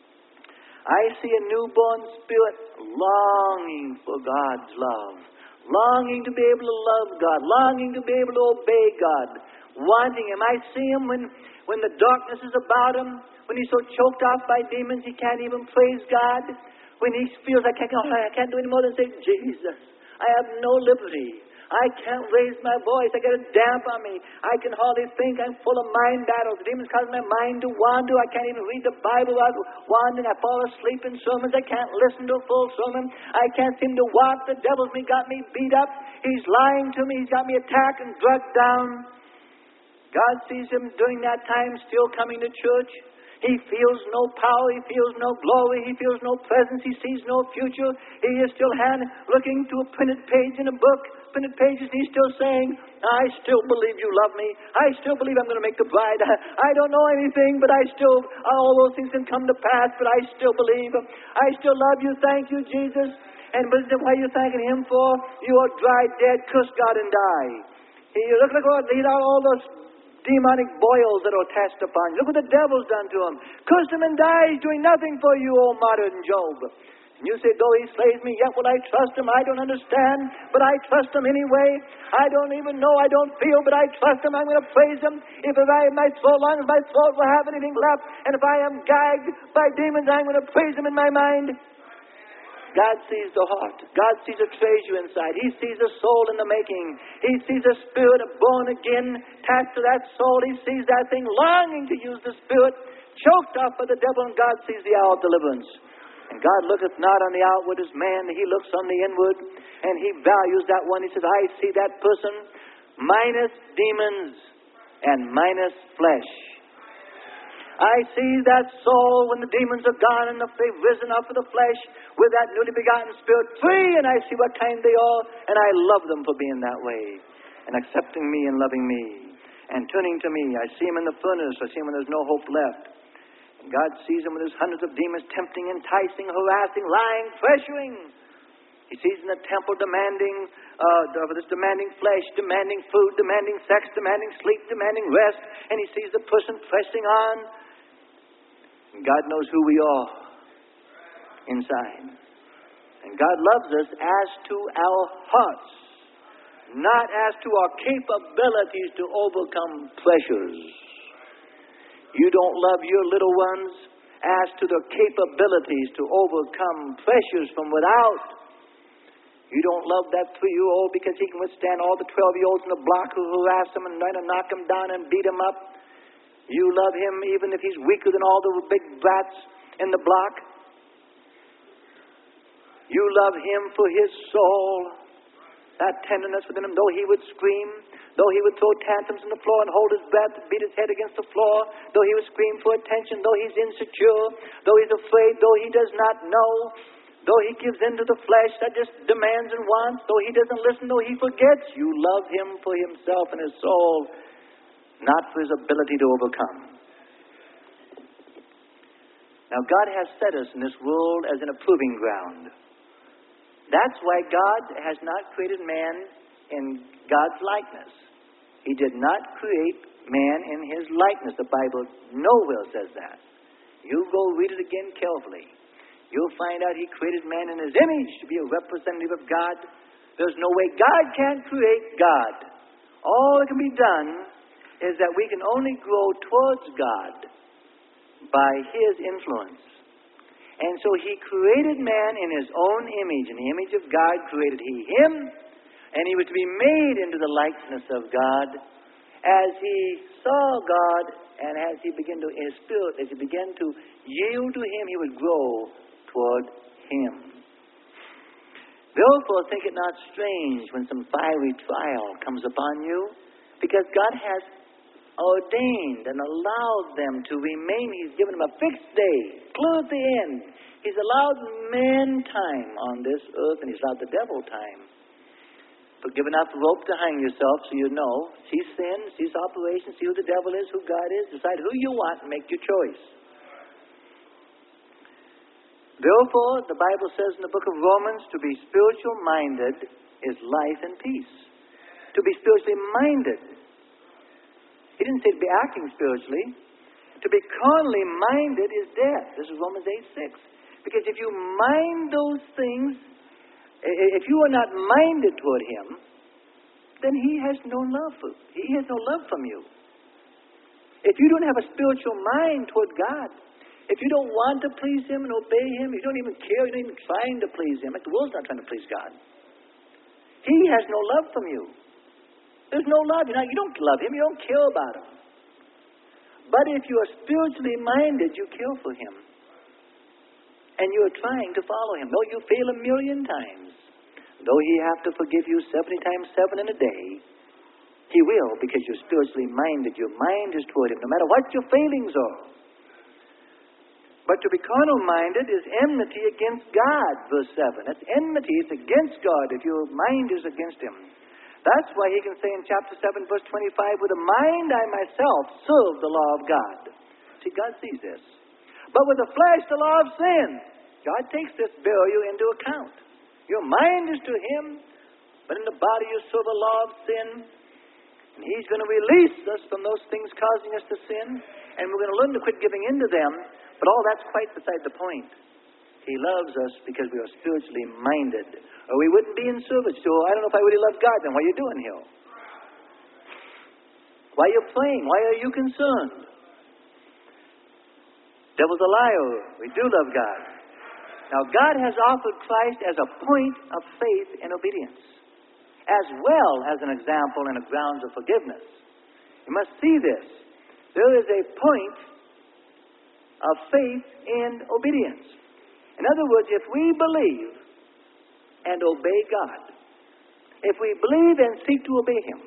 I see a newborn spirit longing for God's love, longing to be able to love God, longing to be able to obey God, wanting Him. I see him when the darkness is about him, when he's so choked off by demons he can't even praise God, when he feels I can't do any more than say, Jesus, I have no liberty. I can't raise my voice. I get a damp on me. I can hardly think. I'm full of mind battles. The demons cause my mind to wander. I can't even read the Bible without wandering. I fall asleep in sermons. I can't listen to a full sermon. I can't seem to walk. The devil's got me beat up. He's lying to me. He's got me attacked and drugged down. God sees him during that time still coming to church. He feels no power. He feels no glory. He feels no presence. He sees no future. He is still looking to a printed page in a book. Printed pages, and he's still saying, I still believe you love me. I still believe I'm going to make the bride. I don't know anything, but all those things can come to pass, but I still believe. I still love you. Thank you, Jesus. And what are you thanking him for? You are dry, dead, curse God and die. Look at all those demonic boils that are attached upon you. Look what the devil's done to him. Curse him and die. He's doing nothing for you, O modern Job. And you say, though he slays me, yet will I trust him. I don't understand, but I trust him anyway. I don't even know, I don't feel, but I trust him. I'm going to praise him. If my throat will have anything left, and if I am gagged by demons, I'm going to praise him in my mind. God sees the heart. God sees a treasure inside. He sees a soul in the making. He sees a spirit born again attached to that soul. He sees that thing longing to use the Spirit, choked off by the devil, and God sees the hour of deliverance. And God looketh not on the outward as man, he looks on the inward, and he values that one. He says, I see that person minus demons and minus flesh. I see that soul when the demons are gone and they've risen up for the flesh with that newly begotten spirit free, and I see what kind they are, and I love them for being that way and accepting me and loving me and turning to me. I see them in the furnace. I see them when there's no hope left. God sees him with his hundreds of demons tempting, enticing, harassing, lying, pressuring. He sees in the temple demanding flesh, demanding food, demanding sex, demanding sleep, demanding rest. And he sees the person pressing on. And God knows who we are inside. And God loves us as to our hearts, not as to our capabilities to overcome pressures. You don't love your little ones as to their capabilities to overcome pressures from without. You don't love that 3-year-old because he can withstand all the 12-year-olds in the block who harass him and try to knock him down and beat him up. You love him even if he's weaker than all the big brats in the block. You love him for his soul, that tenderness within him, though he would scream, though he would throw tantrums on the floor and hold his breath and beat his head against the floor, though he would scream for attention, though he's insecure, though he's afraid, though he does not know, though he gives in to the flesh that just demands and wants, though he doesn't listen, though he forgets, you love him for himself and his soul, not for his ability to overcome. Now, God has set us in this world as an approving ground. That's why God has not created man in God's likeness. He did not create man in his likeness. The Bible nowhere says that. You go read it again carefully. You'll find out he created man in his image to be a representative of God. There's no way God can create God. All that can be done is that we can only grow towards God by his influence. And so he created man in his own image. In the image of God created he him. And he was to be made into the likeness of God. As he saw God and as he began to, in his spirit, as he began to yield to him, he would grow toward him. Therefore, think it not strange when some fiery trial comes upon you, because God has ordained and allowed them to remain. He's given them a fixed day, clear at the end. He's allowed men time on this earth, and he's allowed the devil time. But give enough rope to hang yourself so you know. See sin, see operation, see who the devil is, who God is. Decide who you want and make your choice. Therefore, the Bible says in the book of Romans, to be spiritual minded is life and peace. To be spiritually minded. He didn't say to be acting spiritually. To be carnally minded is death. This is Romans 8:6. Because if you mind those things, if you are not minded toward Him, then He has no love for you. He has no love from you. If you don't have a spiritual mind toward God, if you don't want to please Him and obey Him, you don't even care, you're not even trying to please Him, like the world's not trying to please God, He has no love from you. There's no love. You don't love Him, you don't care about Him. But if you are spiritually minded, you care for Him. And you're trying to follow Him. Though you fail 1,000,000 times, though He have to forgive you 70 times 7 in a day, He will, because you're spiritually minded. Your mind is toward Him, no matter what your failings are. But to be carnal-minded is enmity against God, verse 7. That's enmity. It's against God if your mind is against Him. That's why He can say in chapter 7, verse 25, with the mind I myself serve the law of God. See, God sees this. But with the flesh, the law of sin. God takes this barrier into account. Your mind is to Him, but in the body you serve a law of sin. And He's going to release us from those things causing us to sin. And we're going to learn to quit giving in to them. But all that's quite beside the point. He loves us because we are spiritually minded. Or we wouldn't be in service. So I don't know if I really love God, then what are you doing here? Why are you praying? Why are you concerned? Devil's a liar. We do love God. Now, God has offered Christ as a point of faith and obedience, as well as an example and a grounds of forgiveness. You must see this. There is a point of faith and obedience. In other words, if we believe and obey God, if we believe and seek to obey Him,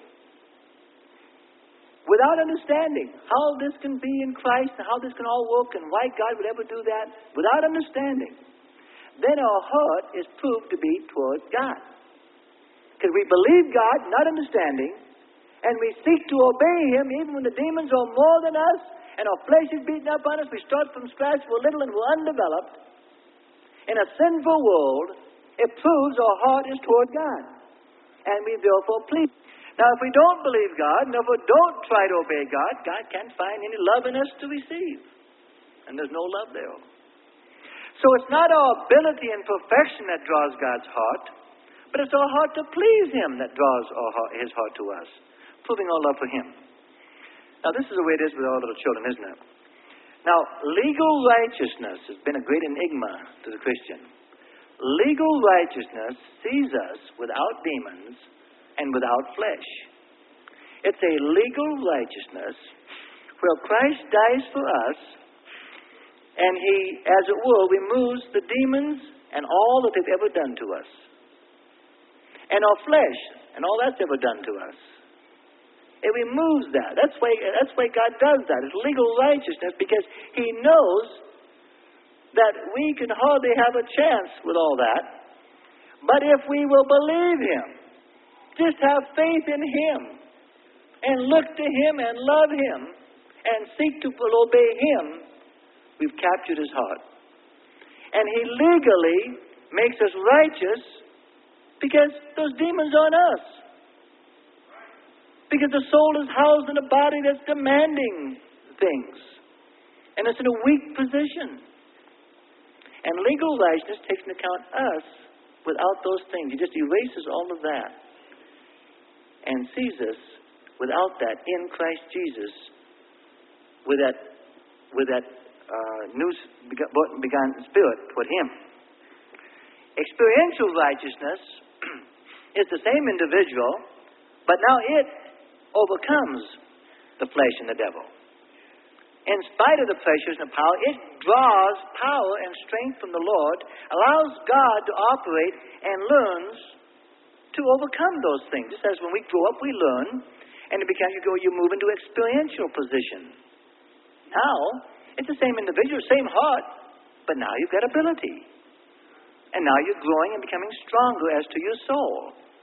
without understanding how this can be in Christ and how this can all work and why God would ever do that, without understanding, then our heart is proved to be toward God. Because we believe God, not understanding, and we seek to obey Him even when the demons are more than us and our flesh is beaten up on us. We start from scratch, we're little and we're undeveloped. In a sinful world, it proves our heart is toward God. And we therefore please. Now, if we don't believe God, and if we don't try to obey God, God can't find any love in us to receive. And there's no love there. So it's not our ability and perfection that draws God's heart, but it's our heart to please Him that draws His heart to us, proving our love for Him. Now, this is the way it is with our little children, isn't it? Now, legal righteousness has been a great enigma to the Christian. Legal righteousness sees us without demons and without flesh. It's a legal righteousness where Christ dies for us and He, as it were, removes the demons and all that they've ever done to us. And our flesh and all that's ever done to us. It removes that. That's why God does that. It's legal righteousness because He knows that we can hardly have a chance with all that. But if we will believe Him, just have faith in Him, and look to Him and love Him, and seek to obey Him, we've captured His heart. And He legally makes us righteous because those demons aren't us. Because the soul is housed in a body that's demanding things. And it's in a weak position. And legal righteousness takes into account us without those things. He just erases all of that. And sees us without that in Christ Jesus. With that new begun spirit toward Him. Experiential righteousness is the same individual, but now it overcomes the flesh and the devil. In spite of the pressures and the power, it draws power and strength from the Lord, allows God to operate, and learns to overcome those things. Just as when we grow up, we learn, and you move into experiential position. Now, it's the same individual, same heart, but now you've got ability. And now you're growing and becoming stronger as to your soul.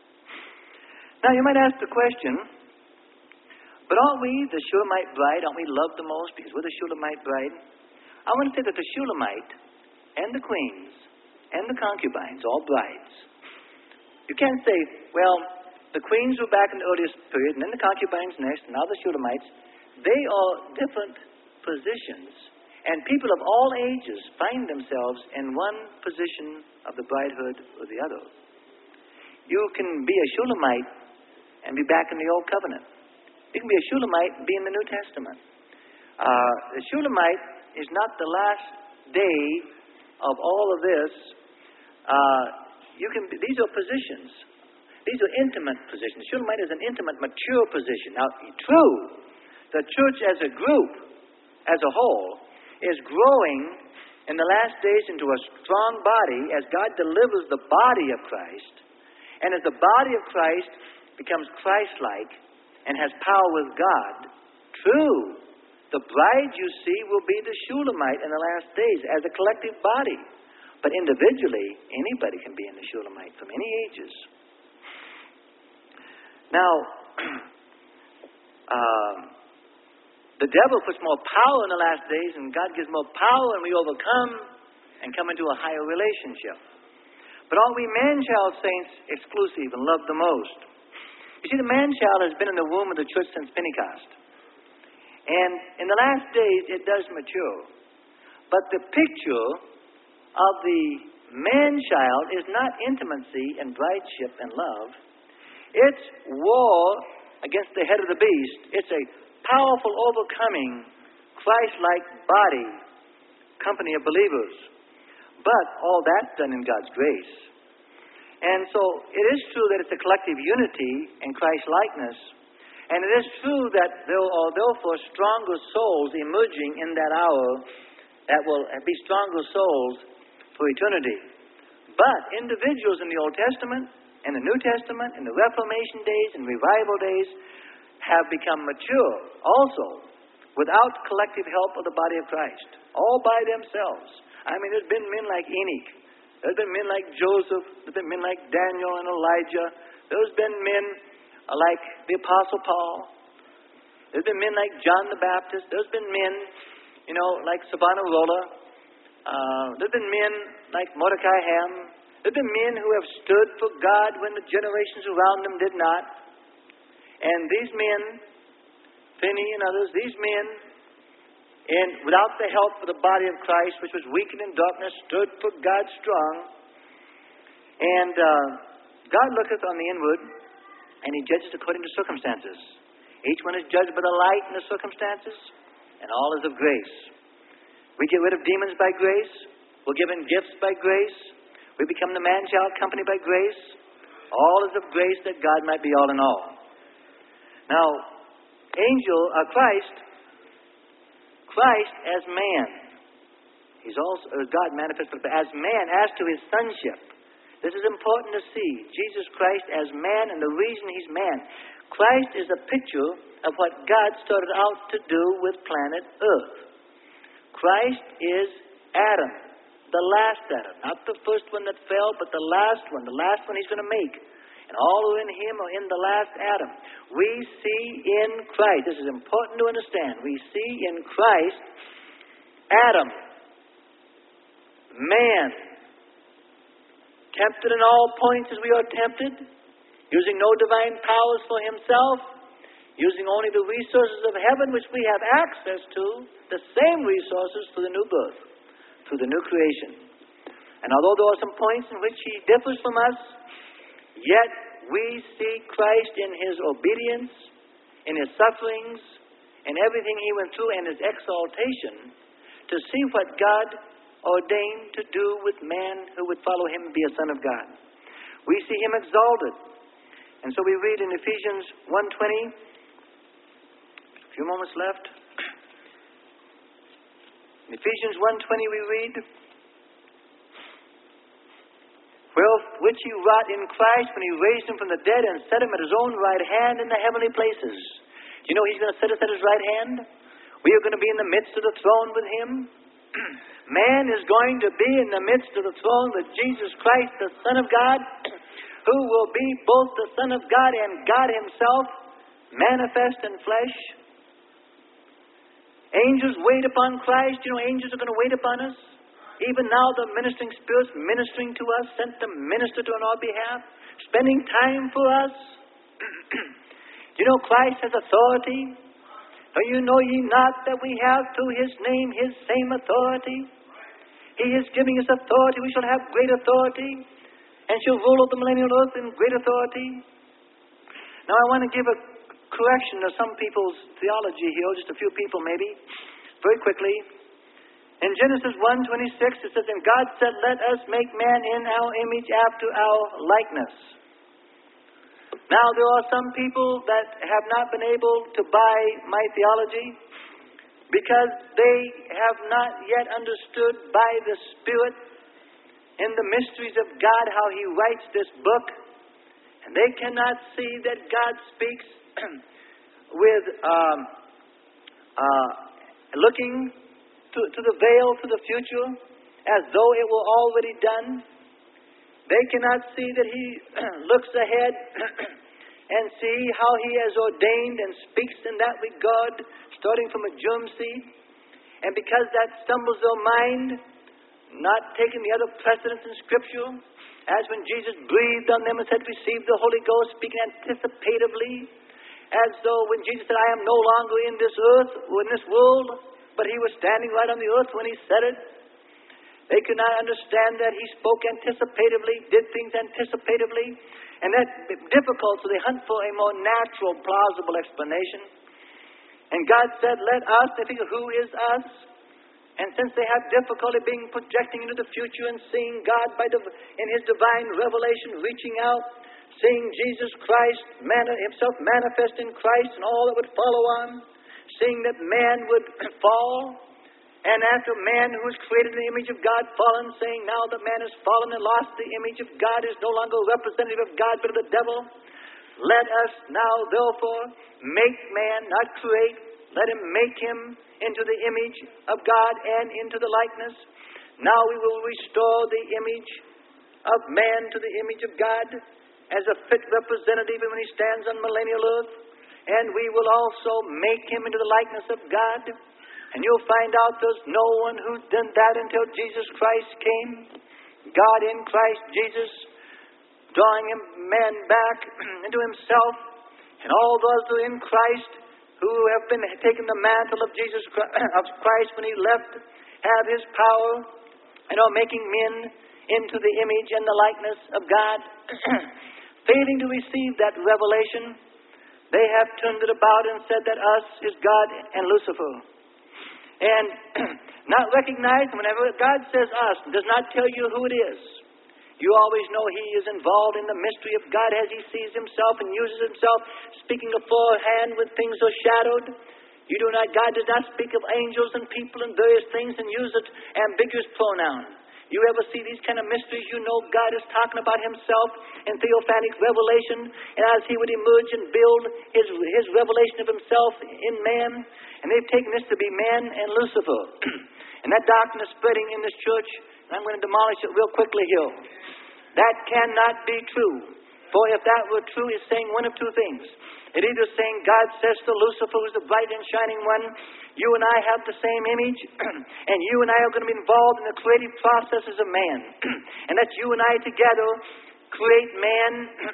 Now, you might ask the question, but aren't we the Shulamite bride? Aren't we loved the most because we're the Shulamite bride? I want to say that the Shulamite and the queens and the concubines, all brides. You can't say, well, the queens were back in the earliest period, and then the concubines next, and now the Shulamites. They are different positions, and people of all ages find themselves in one position of the bridehood or the other. You can be a Shulamite and be back in the Old Covenant. You can be a Shulamite and be in the New Testament. The Shulamite is not the last day of all of this. These are positions. These are intimate positions. Shulamite is an intimate, mature position. Now, true, the church as a group, as a whole, is growing in the last days into a strong body as God delivers the body of Christ. And as the body of Christ becomes Christ-like and has power with God, true, the bride, you see, will be the Shulamite in the last days as a collective body. But individually, anybody can be in the Shulamite from any ages. Now, the devil puts more power in the last days, and God gives more power, and we overcome and come into a higher relationship. But are we man-child saints exclusive and love the most? You see, the man-child has been in the womb of the church since Pentecost. And in the last days, it does mature. But the picture of the man-child is not intimacy and brideship and love. It's war against the head of the beast. It's a powerful overcoming, Christ-like body, company of believers. But all that's done in God's grace. And so it is true that it's a collective unity in Christ-likeness. And it is true that there are therefore stronger souls emerging in that hour that will be stronger souls for eternity. But individuals in the Old Testament, in the New Testament, in the Reformation days, and revival days, have become mature also without collective help of the body of Christ, all by themselves. I mean, there's been men like Enoch. There's been men like Joseph. There's been men like Daniel and Elijah. There's been men like the Apostle Paul. There's been men like John the Baptist. There's been men, like Savonarola. There's been men like Mordecai Ham. There's been men who have stood for God when the generations around them did not. And these men, Finney and others, these men, and without the help of the body of Christ, which was weakened in darkness, stood for God strong. And God looketh on the inward, and He judges according to circumstances. Each one is judged by the light and the circumstances, and all is of grace. We get rid of demons by grace. We're given gifts by grace. We become the man-child company by grace. All is of grace that God might be all in all. Now, Christ as man. He's also God manifested as man, as to His sonship. This is important to see. Jesus Christ as man, and the reason He's man. Christ is a picture of what God started out to do with planet Earth. Christ is Adam, the last Adam. Not the first one that fell, but the last one He's going to make. And all who are in Him are in the last Adam. We see in Christ, this is important to understand, we see in Christ Adam, man, tempted in all points as we are tempted, using no divine powers for himself, using only the resources of heaven which we have access to, the same resources through the new birth, through the new creation. And although there are some points in which He differs from us, yet we see Christ in His obedience, in His sufferings, in everything He went through, and His exaltation, to see what God ordained to do with man who would follow Him and be a son of God. We see Him exalted. And so we read in Ephesians 1:20, a few moments left. In Ephesians 1:20 we read, which He wrought in Christ when He raised Him from the dead and set Him at His own right hand in the heavenly places. Do you know He's going to set us at His right hand? We are going to be in the midst of the throne with Him. Man is going to be in the midst of the throne with Jesus Christ, the Son of God, who will be both the Son of God and God Himself, manifest in flesh. Angels wait upon Christ. You know, angels are going to wait upon us. even now the ministering spirits ministering to us, sent to minister to on our behalf, spending time for us. You know Christ has authority. For you know ye not that we have through his name his same authority? He is giving us authority. We shall have great authority and shall rule over the millennial earth in great authority. Now I want to give a correction of some people's theology here, just a few people maybe, very quickly. In Genesis 1:26 it says, and God said, let us make man in our image after our likeness. Now there are some people that have not been able to buy my theology because they have not yet understood by the Spirit in the mysteries of God how he writes this book. And they cannot see that God speaks with looking to the veil, to the future, as though it were already done. They cannot see that he looks ahead and see how he has ordained and speaks in that regard, starting from a germ seed. And because that stumbles their mind, not taking the other precedents in Scripture, as when Jesus breathed on them and said, receive the Holy Ghost, speaking anticipatively, as though when Jesus said, I am no longer in this earth or in this world, but he was standing right on the earth when he said it. They could not understand that he spoke anticipatively, did things anticipatively, and that's difficult, so they hunt for a more natural, plausible explanation. And God said, let us, they think, who is us? And since they have difficulty projecting into the future and seeing God in his divine revelation, reaching out, seeing Jesus Christ himself manifest in Christ and all that would follow on, seeing that man would fall, and after man who was created in the image of God fallen, saying now that man has fallen and lost the image of God, is no longer a representative of God but of the devil. Let us now therefore make man, not create, let him make him into the image of God and into the likeness. Now we will restore the image of man to the image of God as a fit representative when he stands on millennial earth. And we will also make him into the likeness of God. And you'll find out there's no one who did that until Jesus Christ came. God in Christ Jesus, drawing man back into himself. And all those who are in Christ, who have been taken the mantle of Jesus Christ when he left, have his power and are making men into the image and the likeness of God. Failing to receive that revelation, they have turned it about and said that us is God and Lucifer. And not recognizing, whenever God says us, does not tell you who it is. You always know he is involved in the mystery of God as he sees himself and uses himself, speaking aforehand when things are shadowed. God does not speak of angels and people and various things and use an ambiguous pronoun. You ever see these kind of mysteries, you know God is talking about himself in theophanic revelation, and as he would emerge and build his revelation of himself in man. And they've taken this to be man and Lucifer. And that doctrine is spreading in this church, and I'm going to demolish it real quickly here. That cannot be true. For if that were true, it's saying one of two things. It either saying God says to Lucifer, who's the bright and shining one, you and I have the same image, and you and I are going to be involved in the creative processes of man. And that you and I together create man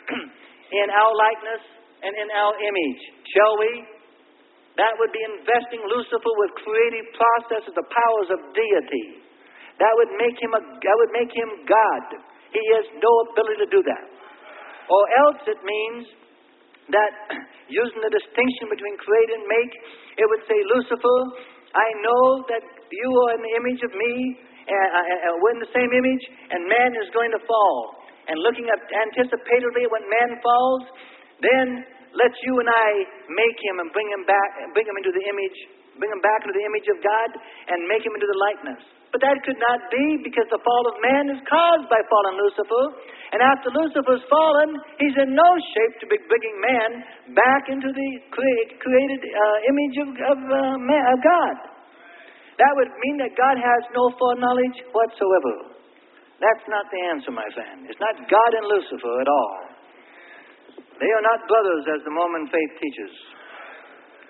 in our likeness and in our image. Shall we? That would be investing Lucifer with creative processes, the powers of deity. That would make him God. He has no ability to do that. Or else it means that using the distinction between create and make, it would say, Lucifer, I know that you are in the image of me, and we're in the same image, and man is going to fall. And looking at anticipatively when man falls, then let you and I make him and bring him back into the image of God and make him into the likeness. But that could not be, because the fall of man is caused by fallen Lucifer. And after Lucifer's fallen, he's in no shape to be bringing man back into the created image of God. That would mean that God has no foreknowledge whatsoever. That's not the answer, my friend. It's not God and Lucifer at all. They are not brothers, as the Mormon faith teaches.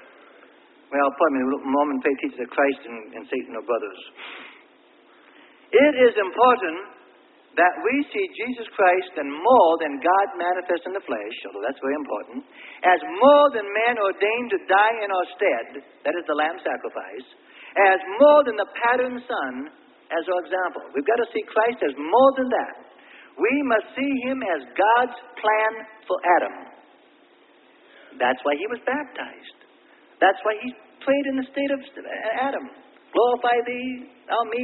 Well, pardon me, the Mormon faith teaches that Christ and Satan are brothers. It is important that we see Jesus Christ and more than God manifest in the flesh, although that's very important, as more than man ordained to die in our stead, that is the lamb sacrifice, as more than the pattern son as our example. We've got to see Christ as more than that. We must see him as God's plan for Adam. That's why he was baptized. That's why he prayed in the state of Adam. Glorify thee, thou me,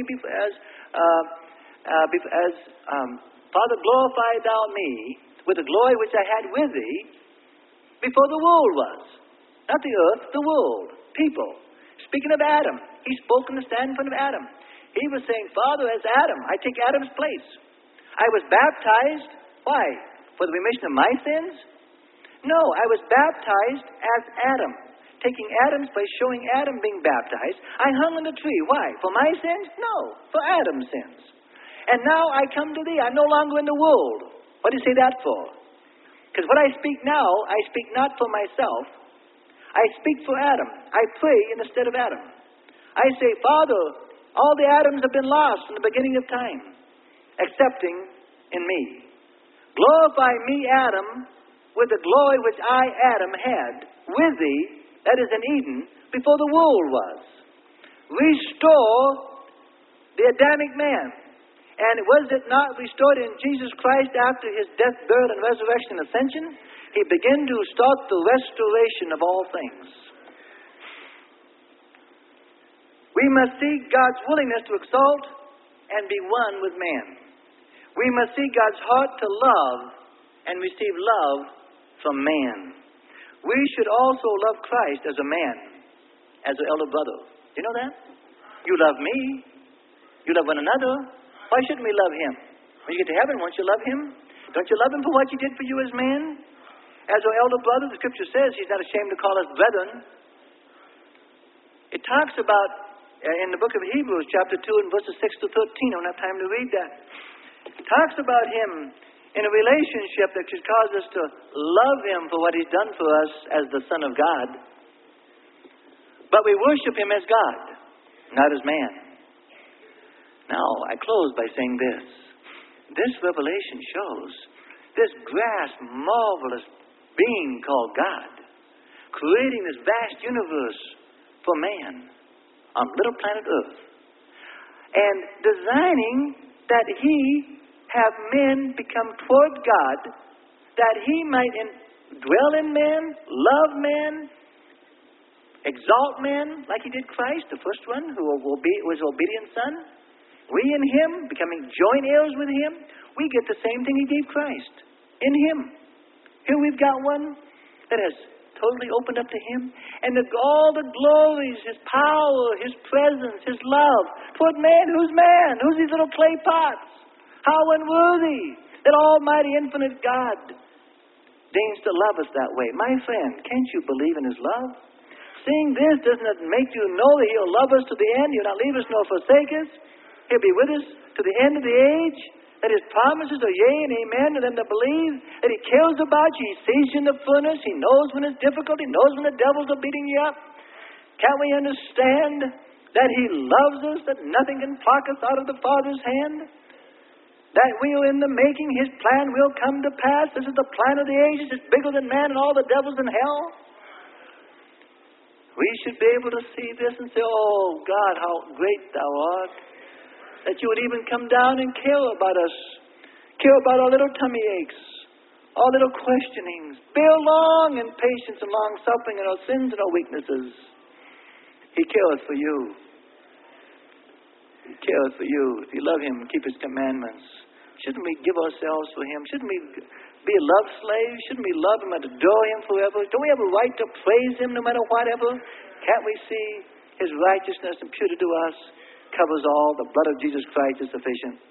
Father, glorify thou me with the glory which I had with thee before the world was. Not the earth, the world, people. Speaking of Adam, he spoke in the stand in front of Adam. He was saying, Father, as Adam, I take Adam's place. I was baptized. Why? For the remission of my sins? No, I was baptized as Adam, taking Adam's place, showing Adam being baptized. I hung on the tree. Why? For my sins? No, for Adam's sins. And now I come to thee. I'm no longer in the world. What do you say that for? Because what I speak now, I speak not for myself. I speak for Adam. I pray in the stead of Adam. I say, Father, all the Adams have been lost from the beginning of time, excepting in me. Glorify me, Adam, with the glory which I, Adam, had with thee, that is in Eden, before the world was. Restore the Adamic man. And was it not restored in Jesus Christ after his death, burial, and resurrection and ascension? He began to start the restoration of all things. We must seek God's willingness to exalt and be one with man. We must see God's heart to love and receive love from man. We should also love Christ as a man, as an elder brother. Do you know that? You love me. You love one another. Why shouldn't we love him? When you get to heaven, won't you love him? Don't you love him for what he did for you as man? As our elder brother, the scripture says he's not ashamed to call us brethren. It talks about, in the book of Hebrews, chapter 2, and verses 6 to 13, I don't have time to read that. It talks about him in a relationship that should cause us to love him for what he's done for us as the Son of God. But we worship him as God, not as man. Now, I close by saying this. This revelation shows this vast, marvelous being called God, creating this vast universe for man on little planet Earth, and designing that he have men become toward God, that he might dwell in men, love men, exalt men, like he did Christ, the first one, who was obedient son. We in him, becoming joint heirs with him, we get the same thing he gave Christ, in him. Here we've got one that has totally opened up to him, and all the glories, his power, his presence, his love toward man. Who's man? Who's these little clay pots? How unworthy that almighty infinite God deigns to love us that way. My friend, can't you believe in his love? Seeing this, doesn't it make you know that he'll love us to the end? He'll not leave us nor forsake us. He'll be with us to the end of the age. That his promises are yea and amen to them that believe. That he cares about you. He sees you in the furnace. He knows when it's difficult. He knows when the devils are beating you up. Can't we understand that he loves us, that nothing can pluck us out of the Father's hand? That we are in the making. His plan will come to pass. This is the plan of the ages. It's bigger than man and all the devils in hell. We should be able to see this and say, oh, God, how great thou art. That you would even come down and care about us. Care about our little tummy aches. Our little questionings. Bear long in patience and long suffering in our sins and our weaknesses. He cares for you. He cares for you. If you love him, keep his commandments. Shouldn't we give ourselves for him? Shouldn't we be a love slave? Shouldn't we love him and adore him forever? Don't we have a right to praise him no matter whatever? Can't we see his righteousness imputed to us covers all? The blood of Jesus Christ is sufficient.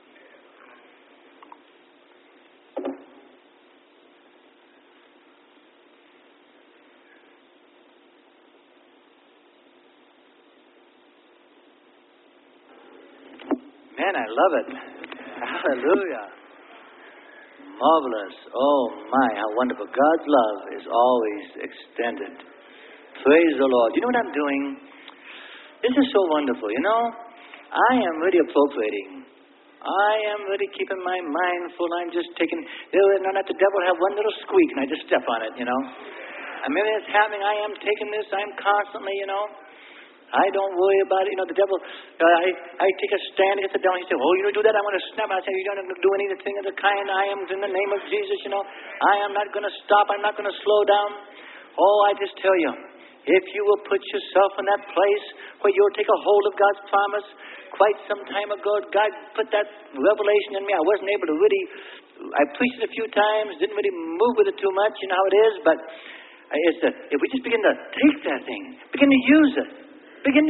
Man, I love it. Hallelujah. Marvelous. Oh my, how wonderful. God's love is always extended. Praise the Lord. You know what I'm doing? This is so wonderful. You know, I am really appropriating I am really keeping my mind full. I'm just taking, don't let the devil have one little squeak and I just step on it, you know. And maybe it's happening. I am taking this. I'm constantly, you know. I don't worry about it. You know, the devil, I take a stand against the devil. He says, oh, you do that, I'm going to snap. I say, you don't do anything of the kind. I am in the name of Jesus, you know. I am not going to stop. I'm not going to slow down. Oh, I just tell you, if you will put yourself in that place where you'll take a hold of God's promise. Quite some time ago, God put that revelation in me. I wasn't able to really, I preached it a few times, didn't really move with it too much, you know how it is, but it's if we just begin to take that thing, begin to use it, begin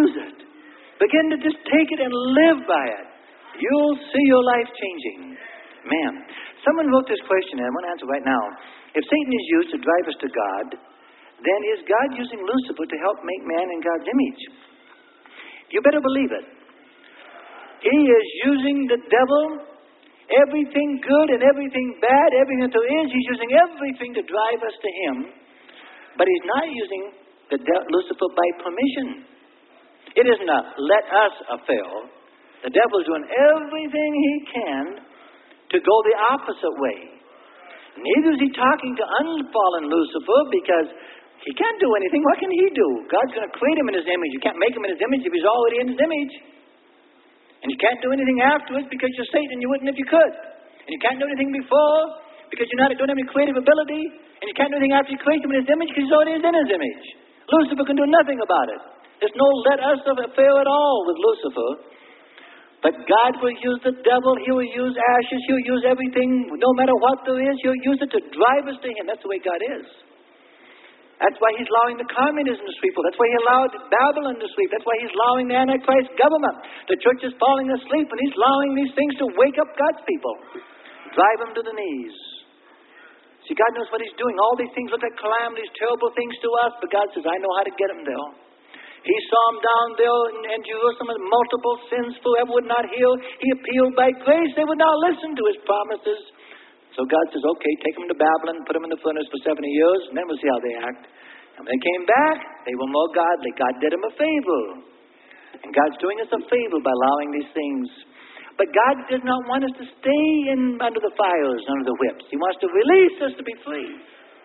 to just take it and live by it, you'll see your life changing. Man, someone wrote this question, and I want to answer right now. If Satan is used to drive us to God, then is God using Lucifer to help make man in God's image? You better believe it. He is using the devil, everything good and everything bad, everything that there is, he's using everything to drive us to him. But he's not using Lucifer by permission. It isn't a let us affair. The devil's doing everything he can to go the opposite way. Neither is he talking to unfallen Lucifer because he can't do anything. What can he do? God's going to create him in his image. You can't make him in his image if he's already in his image. And you can't do anything afterwards because you're Satan. You wouldn't if you could. And you can't do anything before because you don't have any creative ability. And you can't do anything after you create him in his image because he's already in his image. Lucifer can do nothing about it. There's no let us affair at all with Lucifer. But God will use the devil. He will use ashes. He'll use everything. No matter what there is, he'll use it to drive us to him. That's the way God is. That's why he's allowing the communism to sweep. That's why he allowed Babylon to sweep. That's why he's allowing the Antichrist government. The church is falling asleep, and he's allowing these things to wake up God's people. Drive them to the knees. See, God knows what he's doing. All these things look like calamities, terrible things to us, but God says, I know how to get them there. He saw them down there in Jerusalem with multiple sins, forever would not heal. He appealed by grace. They would not listen to his promises. So God says, okay, take them to Babylon, put them in the furnace for 70 years, and then we'll see how they act. And when they came back, they were more godly. God did them a favor. And God's doing us a favor by allowing these things. But God does not want us to stay under the fires, under the whips. He wants to release us to be free.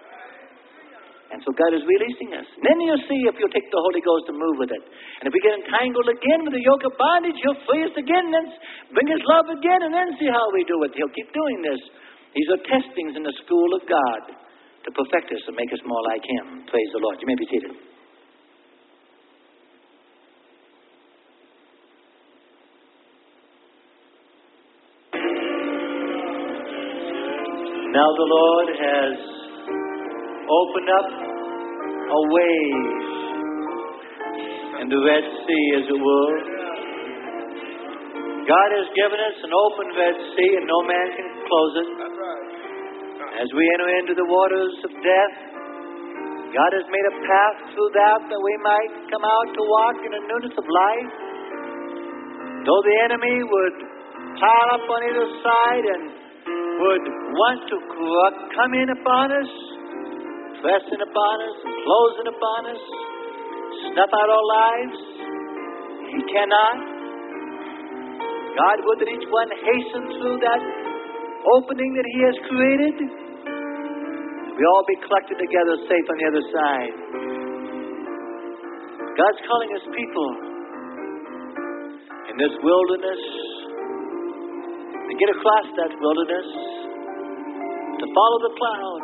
And so God is releasing us. And then you'll see if you'll take the Holy Ghost and move with it. And if we get entangled again with the yoke of bondage, he'll free us again, then bring his love again, and then see how we do it. He'll keep doing this. These are testings in the school of God to perfect us and make us more like him. Praise the Lord. You may be seated. Now the Lord has opened up a way in the Red Sea, as it were. God has given us an open Red Sea, and no man can close it. As we enter into the waters of death, God has made a path through that we might come out to walk in the newness of life. Though the enemy would pile up on either side and would want to come in upon us, press in upon us, close in upon us, snuff out our lives, he cannot. God would that each one hasten through that opening that he has created. We all be collected together safe on the other side. God's calling his people in this wilderness to get across that wilderness, to follow the cloud,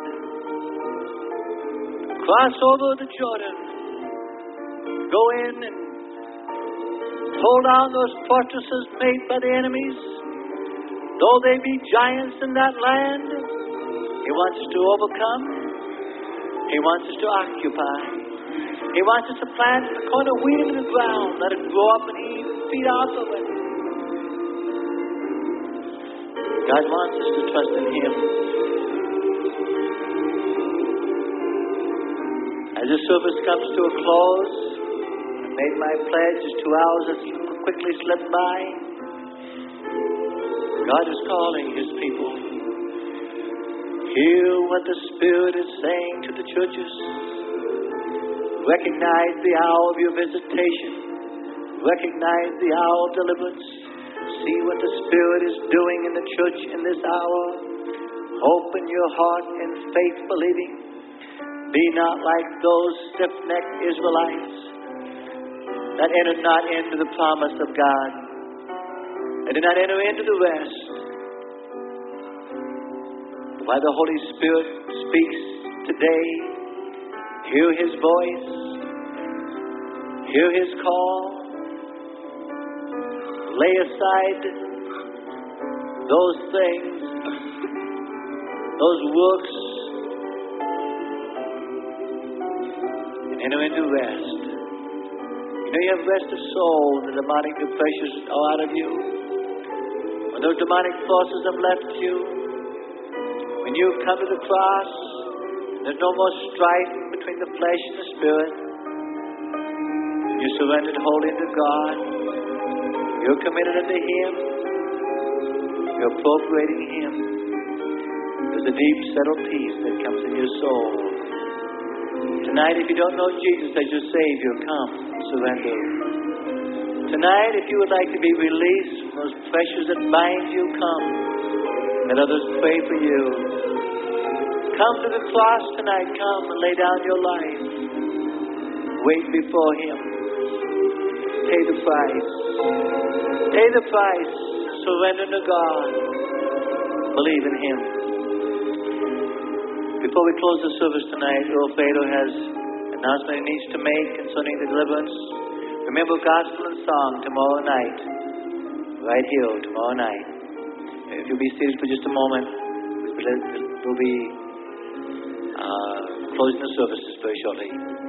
cross over the Jordan, go in and pull down those fortresses made by the enemies. Though they be giants in that land, he wants us to overcome. He wants us to occupy. He wants us to plant a corn of wheat into the ground, let it grow up and feed off of it. God wants us to trust in him. As the service comes to a close, I made my pledge. As 2 hours has quickly slipped by. God is calling his people. Hear what the Spirit is saying to the churches. Recognize the hour of your visitation. Recognize the hour of deliverance. See what the Spirit is doing in the church in this hour. Open your heart in faith believing. Be not like those stiff-necked Israelites that entered not into the promise of God. They did not enter into the rest. While the Holy Spirit speaks today, hear His voice, hear His call, lay aside those things, those works, and enter into rest. You know you have rest of soul, the demonic pressures are out of you. When those demonic forces have left you, when you come to the cross, there's no more strife between the flesh and the spirit. You surrendered wholly to God. You're committed unto Him. You're appropriating Him. There's a deep, settled peace that comes in your soul. Tonight, if you don't know Jesus as your Savior, come, surrender. Tonight, if you would like to be released from those pressures that bind you, come. Let others pray for you. Come to the cross tonight. Come and lay down your life. Wait before Him. Pay the price. Pay the price. Surrender to God. Believe in Him. Before we close the service tonight, Earl Fado has an announcement he needs to make concerning the deliverance. Remember Gospel and Song tomorrow night. Right here tomorrow night. If you'll be seated for just a moment, we'll be closing the services very shortly.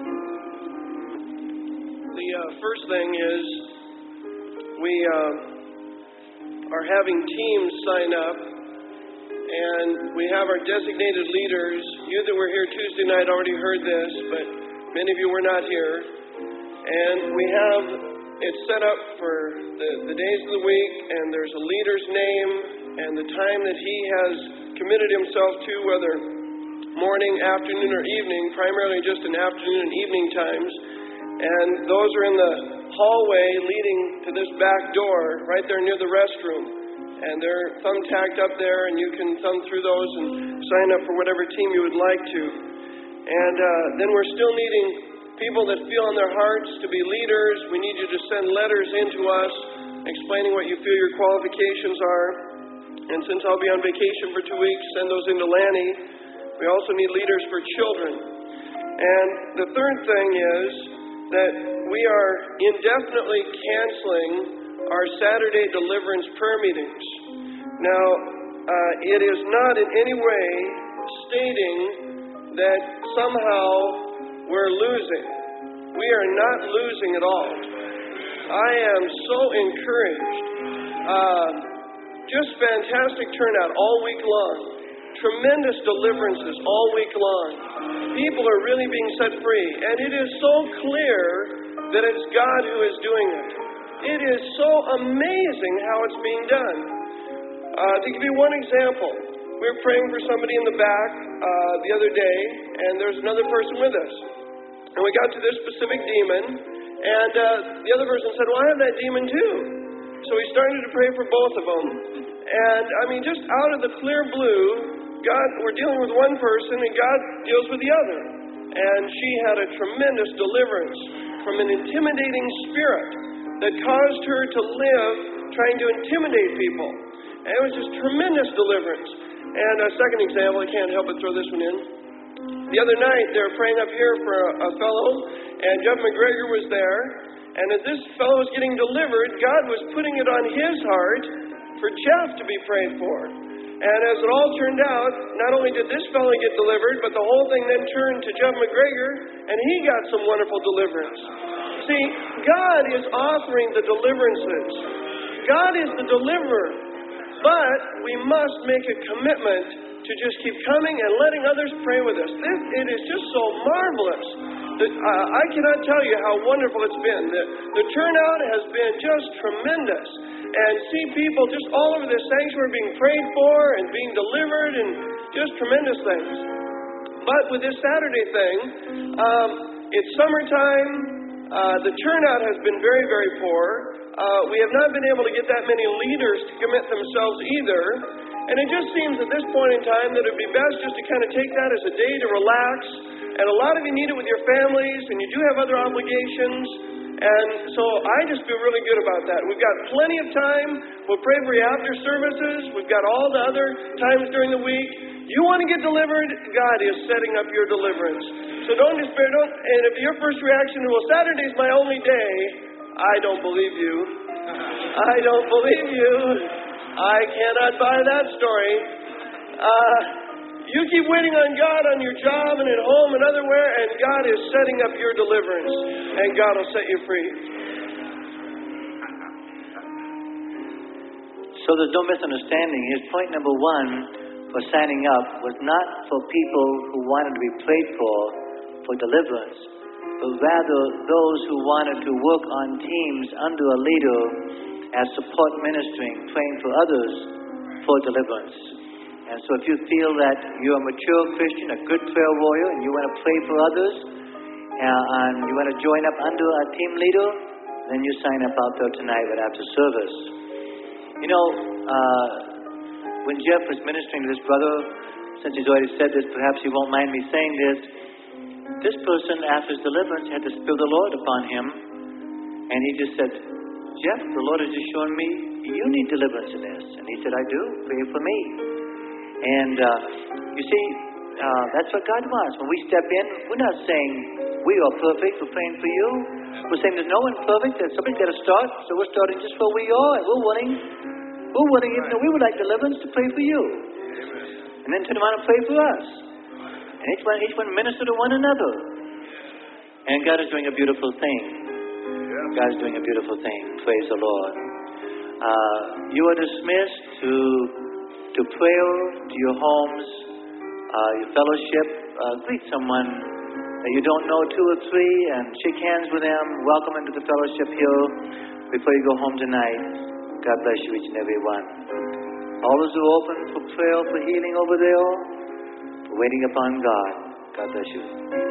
The first thing is we are having teams sign up, and we have our designated leaders. You that were here Tuesday night already heard this, but many of you were not here. And we have it set up for the days of the week, and there's a leader's name and the time that he has committed himself to, whether morning, afternoon, or evening, primarily just in afternoon and evening times. And those are in the hallway leading to this back door, right there near the restroom. And they're thumbtacked up there, and you can thumb through those and sign up for whatever team you would like to. And then we're still needing people that feel in their hearts to be leaders. We need you to send letters into us explaining what you feel your qualifications are. And since I'll be on vacation for 2 weeks, send those into Lanny. We also need leaders for children. And the third thing is that we are indefinitely canceling our Saturday deliverance prayer meetings. Now, it is not in any way stating that somehow we're losing. We are not losing at all. I am so encouraged. Just fantastic turnout all week long. Tremendous deliverances all week long. People are really being set free. And it is so clear that it's God who is doing it. It is so amazing how it's being done. To give you one example, we were praying for somebody in the back the other day, and there's another person with us. And we got to this specific demon, and the other person said, well, I have that demon too. So we started to pray for both of them. And, I mean, just out of the clear blue, we're dealing with one person, and God deals with the other. And she had a tremendous deliverance from an intimidating spirit that caused her to live trying to intimidate people. And it was just tremendous deliverance. And a second example, I can't help but throw this one in. The other night, they were praying up here for a fellow, and Jeff McGregor was there. And as this fellow was getting delivered, God was putting it on his heart for Jeff to be prayed for. And as it all turned out, not only did this fellow get delivered, but the whole thing then turned to Jeff McGregor, and he got some wonderful deliverance. See, God is offering the deliverances. God is the deliverer. But we must make a commitment to just keep coming and letting others pray with us. It is just so marvelous that I cannot tell you how wonderful it's been. The turnout has been just tremendous. And see people just all over this sanctuary being prayed for and being delivered and just tremendous things. But with this Saturday thing, it's summertime. The turnout has been very, very poor. We have not been able to get that many leaders to commit themselves either. And it just seems at this point in time that it would be best just to kind of take that as a day to relax. And a lot of you need it with your families, and you do have other obligations. And so I just feel really good about that. We've got plenty of time. We'll pray for you after services. We've got all the other times during the week. You want to get delivered, God is setting up your deliverance. So don't despair. And if your first reaction is, well, Saturday's my only day, I don't believe you. I don't believe you. I cannot buy that story. You keep waiting on God on your job and at home and otherwhere, and God is setting up your deliverance, and God will set you free. So there's no misunderstanding. His point number one for signing up was not for people who wanted to be prayed for deliverance, but rather those who wanted to work on teams under a leader as support ministering, praying for others for deliverance. And so if you feel that you're a mature Christian, a good prayer warrior, and you want to pray for others, and you want to join up under a team leader, then you sign up out there tonight right after service. You know, when Jeff was ministering to this brother, since he's already said this, perhaps he won't mind me saying this person, after his deliverance, had the Spirit of the Lord upon him, and he just said, Jeff, the Lord has just shown me you need deliverance in this. And he said, I do. Pray for me. And you see, that's what God wants. When we step in, we're not saying we are perfect. We're praying for you. We're saying there's no one perfect. That somebody's got to start. So we're starting just where we are. And we're willing, even though we would like deliverance, to pray for you. And then turn around and pray for us. And each one minister to one another. And God is doing a beautiful thing. God is doing a beautiful thing. Praise the Lord. You are dismissed to prayer, to your homes, your fellowship. Greet someone that you don't know, two or three, and shake hands with them. Welcome into the fellowship here before you go home tonight. God bless you, each and every one. All those who are open for prayer, for healing over there, for waiting upon God. God bless you.